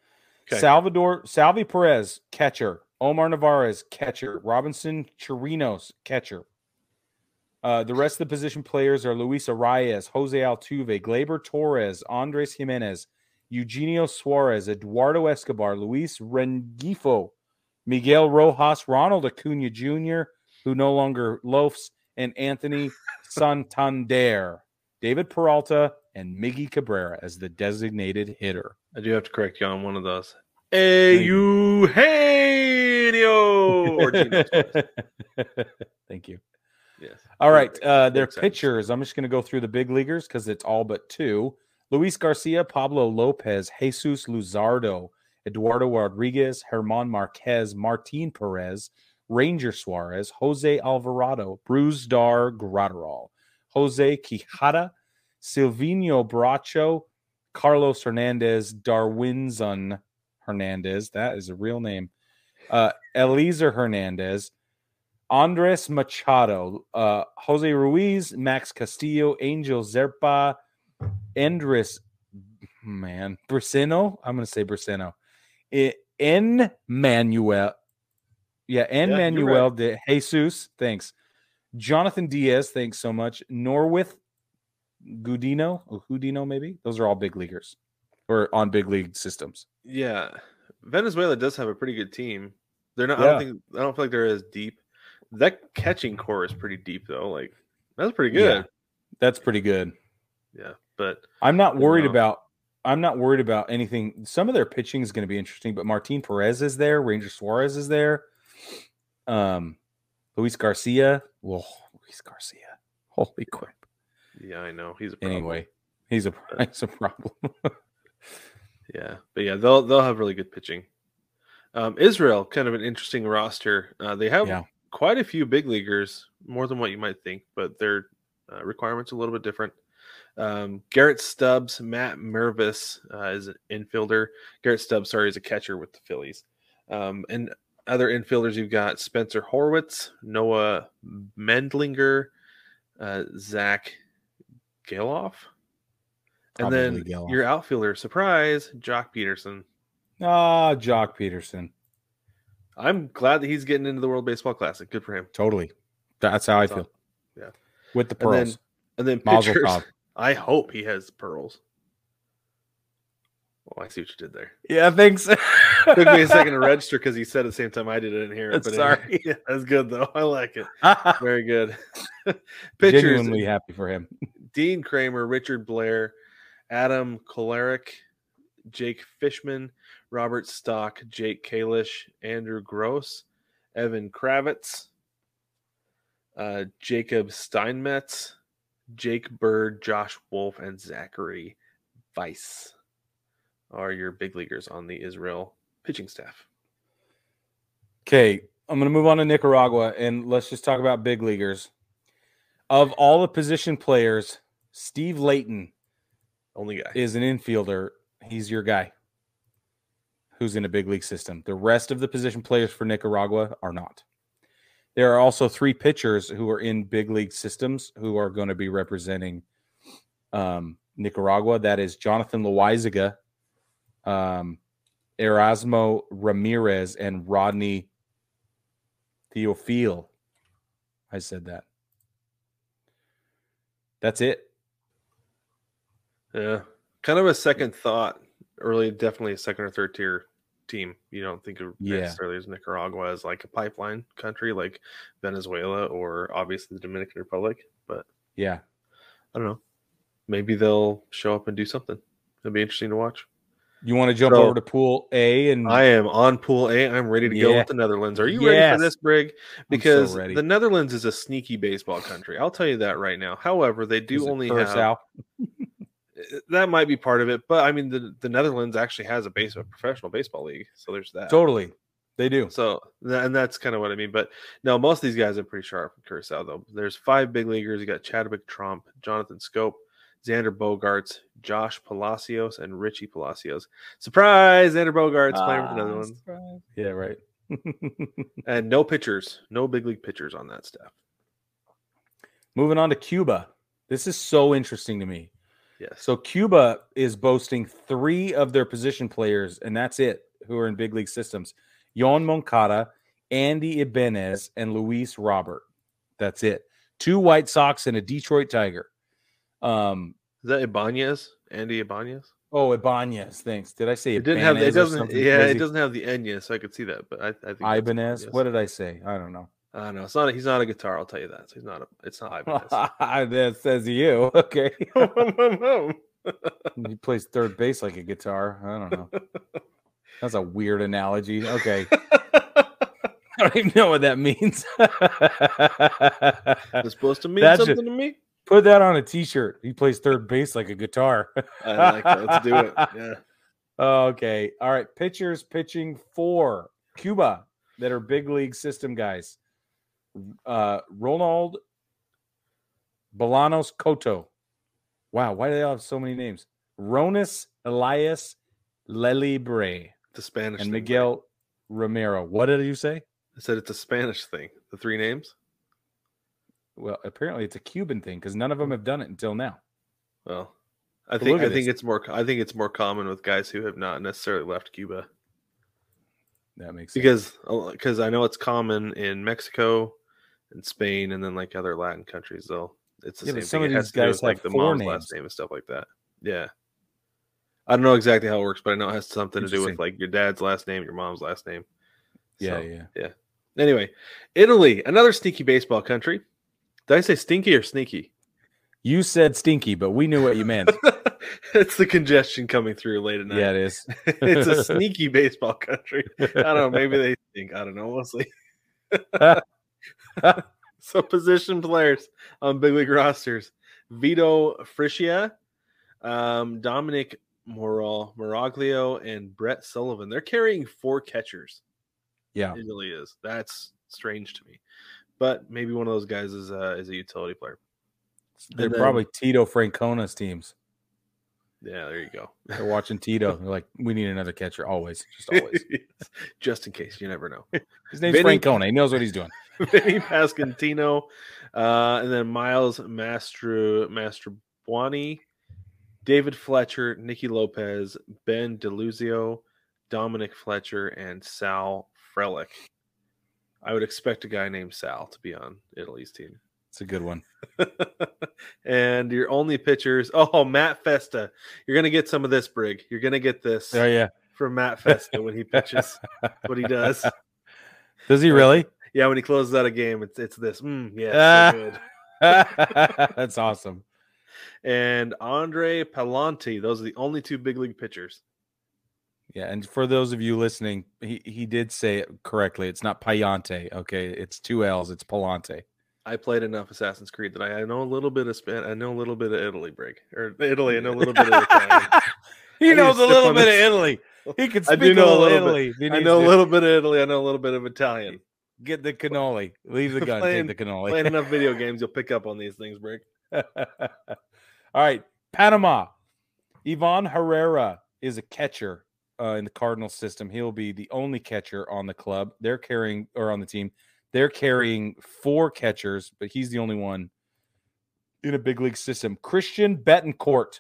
Speaker 1: Okay.
Speaker 2: Salvador Salvi Perez, catcher. Omar Navarez, catcher. Robinson Chirinos, catcher. Uh, the rest of the position players are Luis Arias, Jose Altuve, Gleyber Torres, Andres Jimenez, Eugenio Suarez, Eduardo Escobar, Luis Rengifo, Miguel Rojas, Ronald Acuna Junior, who no longer loafs, and Anthony Santander, David Peralta, and Miggy Cabrera as the designated hitter.
Speaker 1: I do have to correct you on one of those. Eugenio! Or Gino Suarez.
Speaker 2: Thank you.
Speaker 1: Yes.
Speaker 2: All right. Uh,
Speaker 1: Big
Speaker 2: their
Speaker 1: sense.
Speaker 2: pitchers. I'm just going to go through the big leaguers because it's all but two. Luis Garcia, Pablo Lopez, Jesus Luzardo, Eduardo Rodriguez, Herman Marquez, Martin Perez, Ranger Suarez, Jose Alvarado, Brusdar Graterol, Jose Quijada, Silvino Bracho, Carlos Hernandez, Darwinzon Hernandez. That is a real name. Uh, Eliezer Hernandez, Andres Machado, uh, Jose Ruiz, Max Castillo, Angel Zerpa, Andres, man, Bracino. I'm going to say Bracino. En Manuel. Yeah, En
Speaker 1: Yeah, you're
Speaker 2: Manuel
Speaker 1: right.
Speaker 2: de Jesus. Thanks. Jonathan Diaz. Thanks so much. Norwith Gudino. Or Gudino, maybe. Those are all big leaguers or on big league systems.
Speaker 1: Yeah. Venezuela does have a pretty good team. They're not, I
Speaker 2: Yeah.
Speaker 1: don't think, I don't feel like they're as deep. That catching core is pretty deep, though. Like, that's pretty good.
Speaker 2: Yeah, that's pretty good.
Speaker 1: Yeah. But
Speaker 2: I'm not worried
Speaker 1: No.
Speaker 2: about I'm not worried about anything. Some of their pitching is going to be interesting, but Martin Perez is there, Ranger Suarez is there. Um Luis Garcia. Whoa, Luis Garcia. Holy crap.
Speaker 1: yeah, I know. He's a problem.
Speaker 2: Anyway, he's a he's a problem.
Speaker 1: Yeah. But yeah, they'll they'll have really good pitching. Um, Israel, kind of an interesting roster. Uh, they have
Speaker 2: Yeah.
Speaker 1: quite a few big leaguers, more than what you might think, but their uh, requirements are a little bit different. Um, Garrett Stubbs, Matt Mervis uh, is an infielder. Garrett Stubbs, sorry, is a catcher with the Phillies. Um, and other infielders, you've got Spencer Horwitz, Noah Mendlinger, uh, Zach Galoff. And
Speaker 2: Probably
Speaker 1: then
Speaker 2: Geloff.
Speaker 1: your outfielder, surprise, Jock Peterson.
Speaker 2: Ah, Jock Peterson.
Speaker 1: I'm glad that he's getting into the World Baseball Classic. Good for him.
Speaker 2: Totally. That's how
Speaker 1: That's
Speaker 2: I feel.
Speaker 1: all. Yeah.
Speaker 2: With the
Speaker 1: And then-
Speaker 2: pearls.
Speaker 1: And then
Speaker 2: Mazel
Speaker 1: pitchers,
Speaker 2: tov.
Speaker 1: I hope he has pearls. Oh, I see what you did there.
Speaker 2: Yeah, thanks.
Speaker 1: Took me a second to register because he said at the same time I did. I didn't hear it. But
Speaker 2: Sorry.
Speaker 1: anyway, yeah, that's good though. I like it. Very good. Pitchers:
Speaker 2: Genuinely happy for him.
Speaker 1: Dean Kramer, Richard Blair, Adam Kolarek, Jake Fishman, Robert Stock, Jake Kalish, Andrew Gross, Evan Kravitz, uh, Jacob Steinmetz, Jake Bird, Josh Wolf, and Zachary Weiss are your big leaguers on the Israel pitching staff.
Speaker 2: Okay, I'm going to move on to Nicaragua, and let's just talk about big leaguers. Of all the position players, Steve Layton
Speaker 1: Only guy.
Speaker 2: is an infielder. He's your guy who's in a big league system. The rest of the position players for Nicaragua are not. There are also three pitchers who are in big league systems who are going to be representing um, Nicaragua. That is Jonathan Loaizaga, um, Erasmo Ramirez, and Rodney Theophile. I said that. That's it.
Speaker 1: Yeah. Kind of a second thought. Early, definitely a second or third tier team. You don't think of
Speaker 2: Yeah.
Speaker 1: necessarily as Nicaragua as like a pipeline country like Venezuela or obviously the Dominican Republic. But
Speaker 2: Yeah.
Speaker 1: I don't know. Maybe they'll show up and do something. It'll be interesting to watch.
Speaker 2: You want to jump
Speaker 1: So-
Speaker 2: over to Pool A and
Speaker 1: I am on Pool A. I'm ready to go
Speaker 2: Yeah.
Speaker 1: with the Netherlands. Are you ready
Speaker 2: Yes.
Speaker 1: for this, Brig? Because
Speaker 2: ready.
Speaker 1: the Netherlands is a sneaky baseball country. I'll tell you that right now. However, they do
Speaker 2: Is it
Speaker 1: only have
Speaker 2: Curaçao?
Speaker 1: that might be part of it, but I mean the, the Netherlands actually has a base a professional baseball league, so there's that.
Speaker 2: Totally. They do.
Speaker 1: So tha- and that's kind of what I mean. But no, most of these guys are pretty sharp in Curacao though. There's five big leaguers. You got Chadwick Trump, Jonathan Scope, Xander Bogarts, Josh Palacios, and Richie Palacios. Surprise! Xander Bogarts playing with the Netherlands.
Speaker 2: Yeah, right.
Speaker 1: And no pitchers, no big league pitchers on that staff.
Speaker 2: Moving on to Cuba. This is so interesting to me.
Speaker 1: Yes.
Speaker 2: So Cuba is boasting three of their position players, and that's it. who are in big league systems: Yon Moncada, Andy Ibanez, and Luis Robert. That's it. Two White Sox and a Detroit Tiger. Um,
Speaker 1: Is that Ibanez? Andy Ibanez?
Speaker 2: oh, Ibanez. Thanks. Did I say
Speaker 1: It didn't have. It
Speaker 2: Ibanez or
Speaker 1: doesn't.
Speaker 2: something
Speaker 1: Yeah,
Speaker 2: crazy?
Speaker 1: it doesn't have the Enya, so I could see that. But I, I think that's
Speaker 2: Ibanez.
Speaker 1: Ibanez.
Speaker 2: What did I say? I don't know.
Speaker 1: I don't know. It's not. He's not a guitar. I'll tell you that. So he's not. A, it's not Ibanez.
Speaker 2: That says you. Okay. He plays third base like a guitar. I don't know. That's a weird analogy. Okay. I don't even know what that means.
Speaker 1: It's supposed to mean
Speaker 2: That
Speaker 1: something
Speaker 2: should-
Speaker 1: to me.
Speaker 2: Put that on a t-shirt. He plays third base like a guitar.
Speaker 1: I like that. Let's do it. Yeah.
Speaker 2: Okay. All right. Pitchers pitching for Cuba that are big league system guys. Uh, Ronald Bolanos Cotto. Wow. Why do they all have so many names? Ronis Elias Lelibre
Speaker 1: The Spanish
Speaker 2: and
Speaker 1: thing,
Speaker 2: Miguel Romero. What did you say?
Speaker 1: I said it's a Spanish thing. The three names.
Speaker 2: Well, apparently it's a Cuban thing because none of them have done it until now.
Speaker 1: Well, I
Speaker 2: But
Speaker 1: think
Speaker 2: look
Speaker 1: I
Speaker 2: at
Speaker 1: think
Speaker 2: this.
Speaker 1: it's more. I think it's more common with guys who have not necessarily left Cuba
Speaker 2: That makes sense.
Speaker 1: because because I know it's common in Mexico and Spain and then like other Latin countries. Though it's the
Speaker 2: Yeah,
Speaker 1: same
Speaker 2: but some
Speaker 1: thing.
Speaker 2: of
Speaker 1: It has
Speaker 2: these
Speaker 1: to do
Speaker 2: guys
Speaker 1: with, like
Speaker 2: have
Speaker 1: the
Speaker 2: four
Speaker 1: mom's
Speaker 2: names.
Speaker 1: last name and stuff like that. Yeah. I don't know exactly how it works, but I know it has something to do with
Speaker 2: Interesting.
Speaker 1: like your dad's last name, your mom's last name.
Speaker 2: Yeah,
Speaker 1: So,
Speaker 2: yeah.
Speaker 1: Anyway, Italy, another sneaky baseball country. Did I say stinky or sneaky?
Speaker 2: You said stinky, but we knew what you meant.
Speaker 1: It's the congestion coming through late at night.
Speaker 2: Yeah, it is.
Speaker 1: It's a sneaky baseball country. I don't know. Maybe they think. I don't know. We'll see. So position players on big league rosters: Vito Frischia, um, Dominic Moral, Miraglio, and Brett Sullivan. They're carrying four catchers.
Speaker 2: Yeah.
Speaker 1: It really is. That's strange to me. But maybe one of those guys is uh, is a utility player.
Speaker 2: They're
Speaker 1: And then-
Speaker 2: probably Tito Francona's teams.
Speaker 1: Yeah, there you go.
Speaker 2: They're watching Tito. They're like, we need another catcher. Always. Just always.
Speaker 1: Just in case. You never know.
Speaker 2: His name's
Speaker 1: Vinny-
Speaker 2: Francona. He knows what he's doing.
Speaker 1: Vinny Pascantino, uh, and then Miles Mastro Mastrobuoni, David Fletcher, Nicky Lopez, Ben DeLuzio, Dominic Fletcher, and Sal Frelick. I would expect a guy named Sal to be on Italy's team.
Speaker 2: It's a good one.
Speaker 1: And your only pitchers, oh, Matt Festa. You're going to get some of this, Brig. You're going to get this
Speaker 2: Oh, yeah.
Speaker 1: from Matt Festa when he pitches. That's what he does.
Speaker 2: Does he really?
Speaker 1: Yeah, when he closes out a game, it's it's this. Mm, yeah, so good.
Speaker 2: That's awesome.
Speaker 1: And Andre Palante. Those are the only two big league pitchers.
Speaker 2: Yeah, and for those of you listening, he, he did say it correctly. It's not Payante, okay? It's two L's. It's Palante.
Speaker 1: I played enough Assassin's Creed that I, I know a little bit of Span. I know a little bit of Italy, Brig, or Italy. I know a little bit of Italian.
Speaker 2: He
Speaker 1: I
Speaker 2: knows
Speaker 1: need
Speaker 2: a
Speaker 1: to
Speaker 2: little
Speaker 1: sip
Speaker 2: bit
Speaker 1: on
Speaker 2: of
Speaker 1: this.
Speaker 2: Italy. He can
Speaker 1: I
Speaker 2: speak
Speaker 1: do
Speaker 2: a
Speaker 1: know a
Speaker 2: little,
Speaker 1: little bit.
Speaker 2: Italy. if he
Speaker 1: I
Speaker 2: needs
Speaker 1: know a
Speaker 2: to.
Speaker 1: little bit of Italy. I know a little bit of Italian.
Speaker 2: Get the cannoli. Leave the gun.
Speaker 1: Playing-
Speaker 2: take the cannoli.
Speaker 1: Playing enough video games, you'll pick up on these things, Brig.
Speaker 2: All right, Panama. Ivan Herrera is a catcher uh, in the Cardinals system. He'll be the only catcher on the club. They're carrying, or on the team, they're carrying four catchers, but he's the only one in a big league system. Christian Betancourt.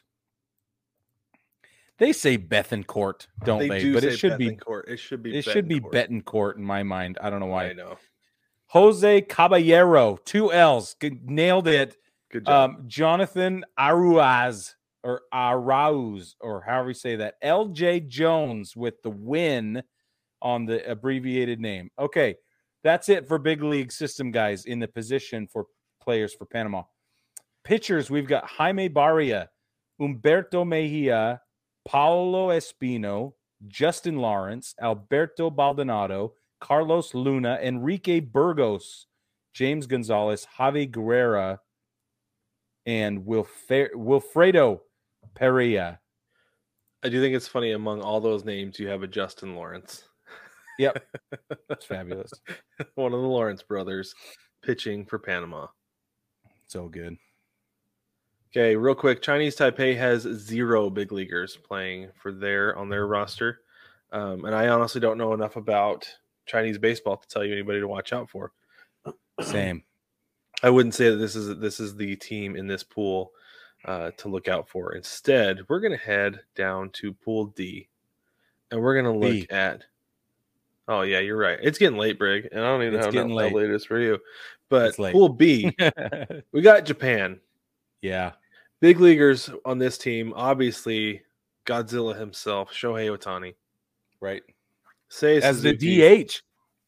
Speaker 2: They say Bethencourt, don't they?
Speaker 1: They do
Speaker 2: but
Speaker 1: say
Speaker 2: it should be
Speaker 1: Bethencourt. It should be.
Speaker 2: it should be
Speaker 1: Bethencourt.
Speaker 2: Betancourt in my mind. I don't know why.
Speaker 1: I know.
Speaker 2: Jose Caballero, two L's, Good- nailed it.
Speaker 1: Good job.
Speaker 2: Um, Jonathan Aruaz or Arauz, or however you say that. L J Jones with the win on the abbreviated name. Okay, that's it for big league system guys in the position for players for Panama. Pitchers, we've got Jaime Barria, Humberto Mejia, Paulo Espino, Justin Lawrence, Alberto Baldonado, Carlos Luna, Enrique Burgos, James Gonzalez, Javi Guerrera, and Wilf- Wilfredo Perea.
Speaker 1: I do think it's funny among all those names, you have a Justin Lawrence.
Speaker 2: Yep. That's fabulous.
Speaker 1: One of the Lawrence brothers pitching for Panama.
Speaker 2: So good.
Speaker 1: Okay, real quick. Chinese Taipei has zero big leaguers playing for their on their roster. Um, and I honestly don't know enough about Chinese baseball to tell you anybody to watch out for.
Speaker 2: Same.
Speaker 1: I wouldn't say that this is this is the team in this pool uh, to look out for. Instead, we're going to head down to Pool D. And we're gonna look
Speaker 2: B.
Speaker 1: at. Oh yeah, you're right. It's getting late, Brig, and I don't even
Speaker 2: It's
Speaker 1: know how,
Speaker 2: getting
Speaker 1: how
Speaker 2: late.
Speaker 1: late it is for you. But
Speaker 2: It's late.
Speaker 1: Pool B, we got Japan.
Speaker 2: Yeah.
Speaker 1: Big leaguers on this team, obviously Godzilla himself, Shohei Ohtani.
Speaker 2: Right.
Speaker 1: Seiya
Speaker 2: As
Speaker 1: Suzuki.
Speaker 2: the D H.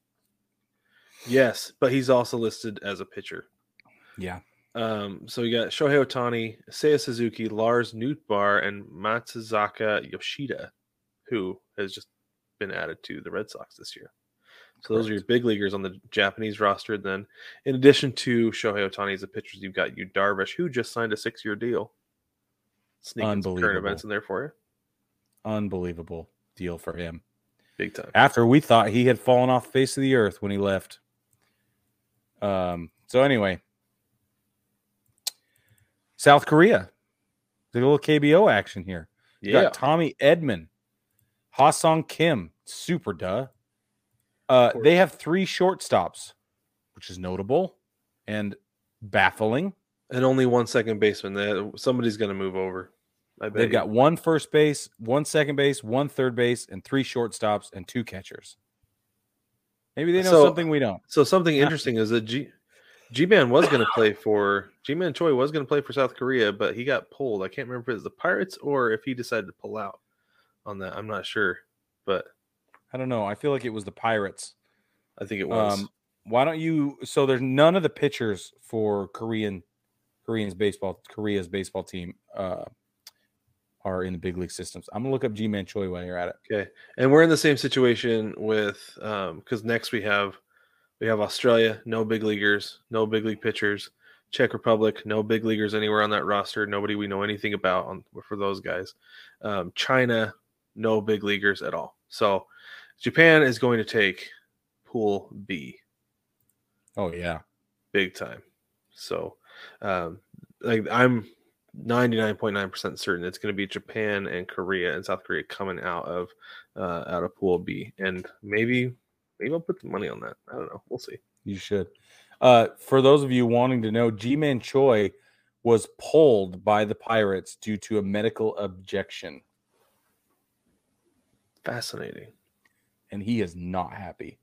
Speaker 1: Yes, but he's also listed as a pitcher.
Speaker 2: Yeah.
Speaker 1: Um, so we got Shohei Ohtani, Seiya Suzuki, Lars Nootbaar, and Matsuzaka Yoshida, who has just been added to the Red Sox this year. So Correct. Those are your big leaguers on the Japanese roster. Then, in addition to Shohei Ohtani as the pitchers, you've got Yu Darvish, who just signed a six-year deal. Sneaking some current events in there for you.
Speaker 2: Unbelievable deal for him.
Speaker 1: Big time.
Speaker 2: After we thought he had fallen off the face of the earth when he left. Um. So anyway, South Korea. The little K B O action here. You
Speaker 1: Yeah.
Speaker 2: got Tommy Edman, Ha-Sung Kim, super duh. Uh, they have three shortstops, which is notable and baffling.
Speaker 1: And only one second baseman. That somebody's going to move over. I bet
Speaker 2: They've
Speaker 1: you.
Speaker 2: got one first base, one second base, one third base, and three shortstops and two catchers. Maybe they know
Speaker 1: so,
Speaker 2: something we don't.
Speaker 1: So something interesting is that G G-Man was going to play for G-Man Choi was going to play for South Korea, but he got pulled. I can't remember if it was the Pirates or if he decided to pull out on that. I'm not sure, but
Speaker 2: I don't know. I feel like it was the Pirates.
Speaker 1: I think it was.
Speaker 2: Um, why don't you? So there's none of the pitchers for Korean, Korean's baseball, Korea's baseball team uh, are in the big league systems. I'm gonna look up G-Man Choi while you're at it.
Speaker 1: Okay, and we're in the same situation with um because next we have we have Australia, no big leaguers, no big league pitchers. Czech Republic, no big leaguers anywhere on that roster. Nobody we know anything about on for those guys. Um, China, no big leaguers at all. So Japan is going to take Pool B.
Speaker 2: Oh yeah,
Speaker 1: big time. So, um, like I'm ninety-nine point nine percent certain it's going to be Japan and Korea and South Korea coming out of uh, out of Pool B, and maybe maybe I'll put some money on that. I don't know. We'll see.
Speaker 2: You should. Uh, for those of you wanting to know, G-Man Choi was pulled by the Pirates due to a medical objection.
Speaker 1: Fascinating.
Speaker 2: And he is not happy.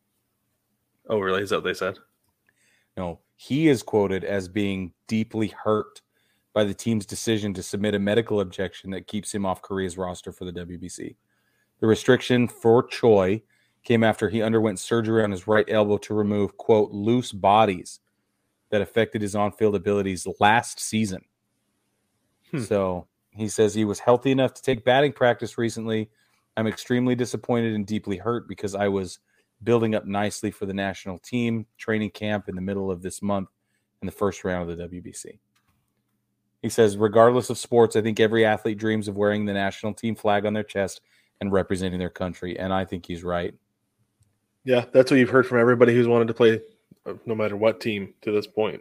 Speaker 1: Oh, really? Is that what they said?
Speaker 2: No, he is quoted as being deeply hurt by the team's decision to submit a medical objection that keeps him off Korea's roster for the W B C. The restriction for Choi came after he underwent surgery on his right elbow to remove, quote, loose bodies that affected his on-field abilities last season. Hmm. So he says he was healthy enough to take batting practice recently. I'm extremely disappointed and deeply hurt because I was building up nicely for the national team training camp in the middle of this month in the first round of the W B C. He says, regardless of sports, I think every athlete dreams of wearing the national team flag on their chest and representing their country. And I think he's right.
Speaker 1: Yeah, that's what you've heard from everybody who's wanted to play no matter what team to this point.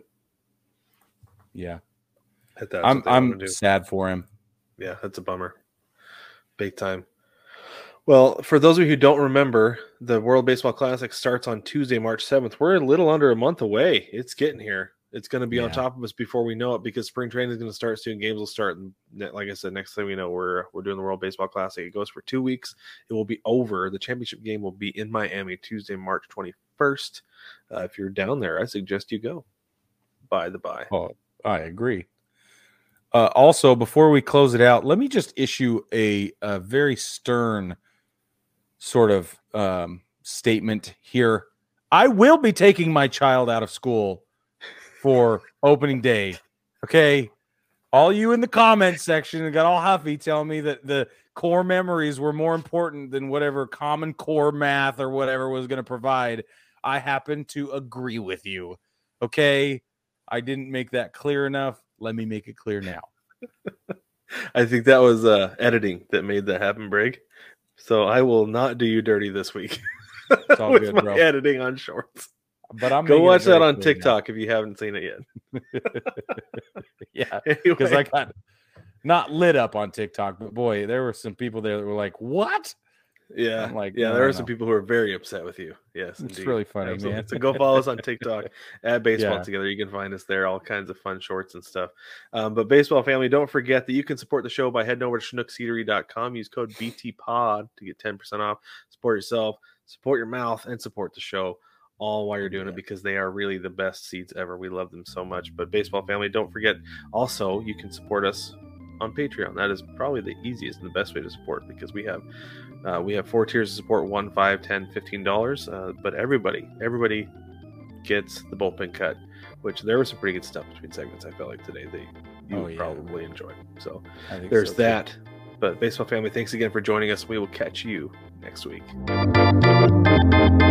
Speaker 2: Yeah.
Speaker 1: That's
Speaker 2: I'm I'm sad for him.
Speaker 1: Yeah, that's a bummer. Big time. Well, for those of you who don't remember, the World Baseball Classic starts on Tuesday, March seventh. We're a little under a month away. It's getting here. It's going to be yeah. on top of us before we know it because spring training is going to start soon. Games will start. And like I said, next thing we know, we're we're doing the World Baseball Classic. It goes for two weeks. It will be over. The championship game will be in Miami Tuesday, March twenty-first. Uh, if you're down there, I suggest you go. By the by.
Speaker 2: Oh, I agree. Uh, also, before we close it out, let me just issue a, a very stern sort of um, statement here. I will be taking my child out of school for opening day. Okay. All you in the comments section got all huffy telling me that the core memories were more important than whatever Common Core math or whatever was going to provide. I happen to agree with you. Okay. I didn't make that clear enough. Let me make it clear now.
Speaker 1: I think that was uh, editing that made that happen, Brig. So I will not do you dirty this week
Speaker 2: it's all
Speaker 1: with
Speaker 2: good,
Speaker 1: my
Speaker 2: bro.
Speaker 1: editing on shorts.
Speaker 2: But I'm
Speaker 1: go watch that on TikTok now. If you haven't seen it yet.
Speaker 2: Yeah, because anyway. I got not lit up on TikTok, but boy, there were some people there that were like, "What?"
Speaker 1: Yeah,
Speaker 2: I'm like,
Speaker 1: yeah,
Speaker 2: no,
Speaker 1: there
Speaker 2: no,
Speaker 1: are some
Speaker 2: no.
Speaker 1: people who are very upset with you. Yes,
Speaker 2: It's
Speaker 1: indeed.
Speaker 2: really funny,
Speaker 1: Absolutely.
Speaker 2: man.
Speaker 1: So go follow us on TikTok at Baseball
Speaker 2: Yeah.
Speaker 1: Together. You can find us there, all kinds of fun shorts and stuff. Um, but baseball family, don't forget that you can support the show by heading over to schnucks eatery dot com. Use code B T Pod to get ten percent off. Support yourself, support your mouth, and support the show. All while you're doing
Speaker 2: Yeah.
Speaker 1: it, because they are really the best seeds ever. We love them so much. But baseball family, don't forget also you can support us on Patreon. That is probably the easiest and the best way to support, because we have uh, we have four tiers of support: one, five, ten, fifteen dollars. Uh, but everybody, everybody gets the bullpen cut, which there was some pretty good stuff between segments. I felt like today that you
Speaker 2: Oh,
Speaker 1: would
Speaker 2: yeah.
Speaker 1: probably enjoy. So
Speaker 2: I think
Speaker 1: there's
Speaker 2: so, too.
Speaker 1: that. But baseball family, thanks again for joining us. We will catch you next week.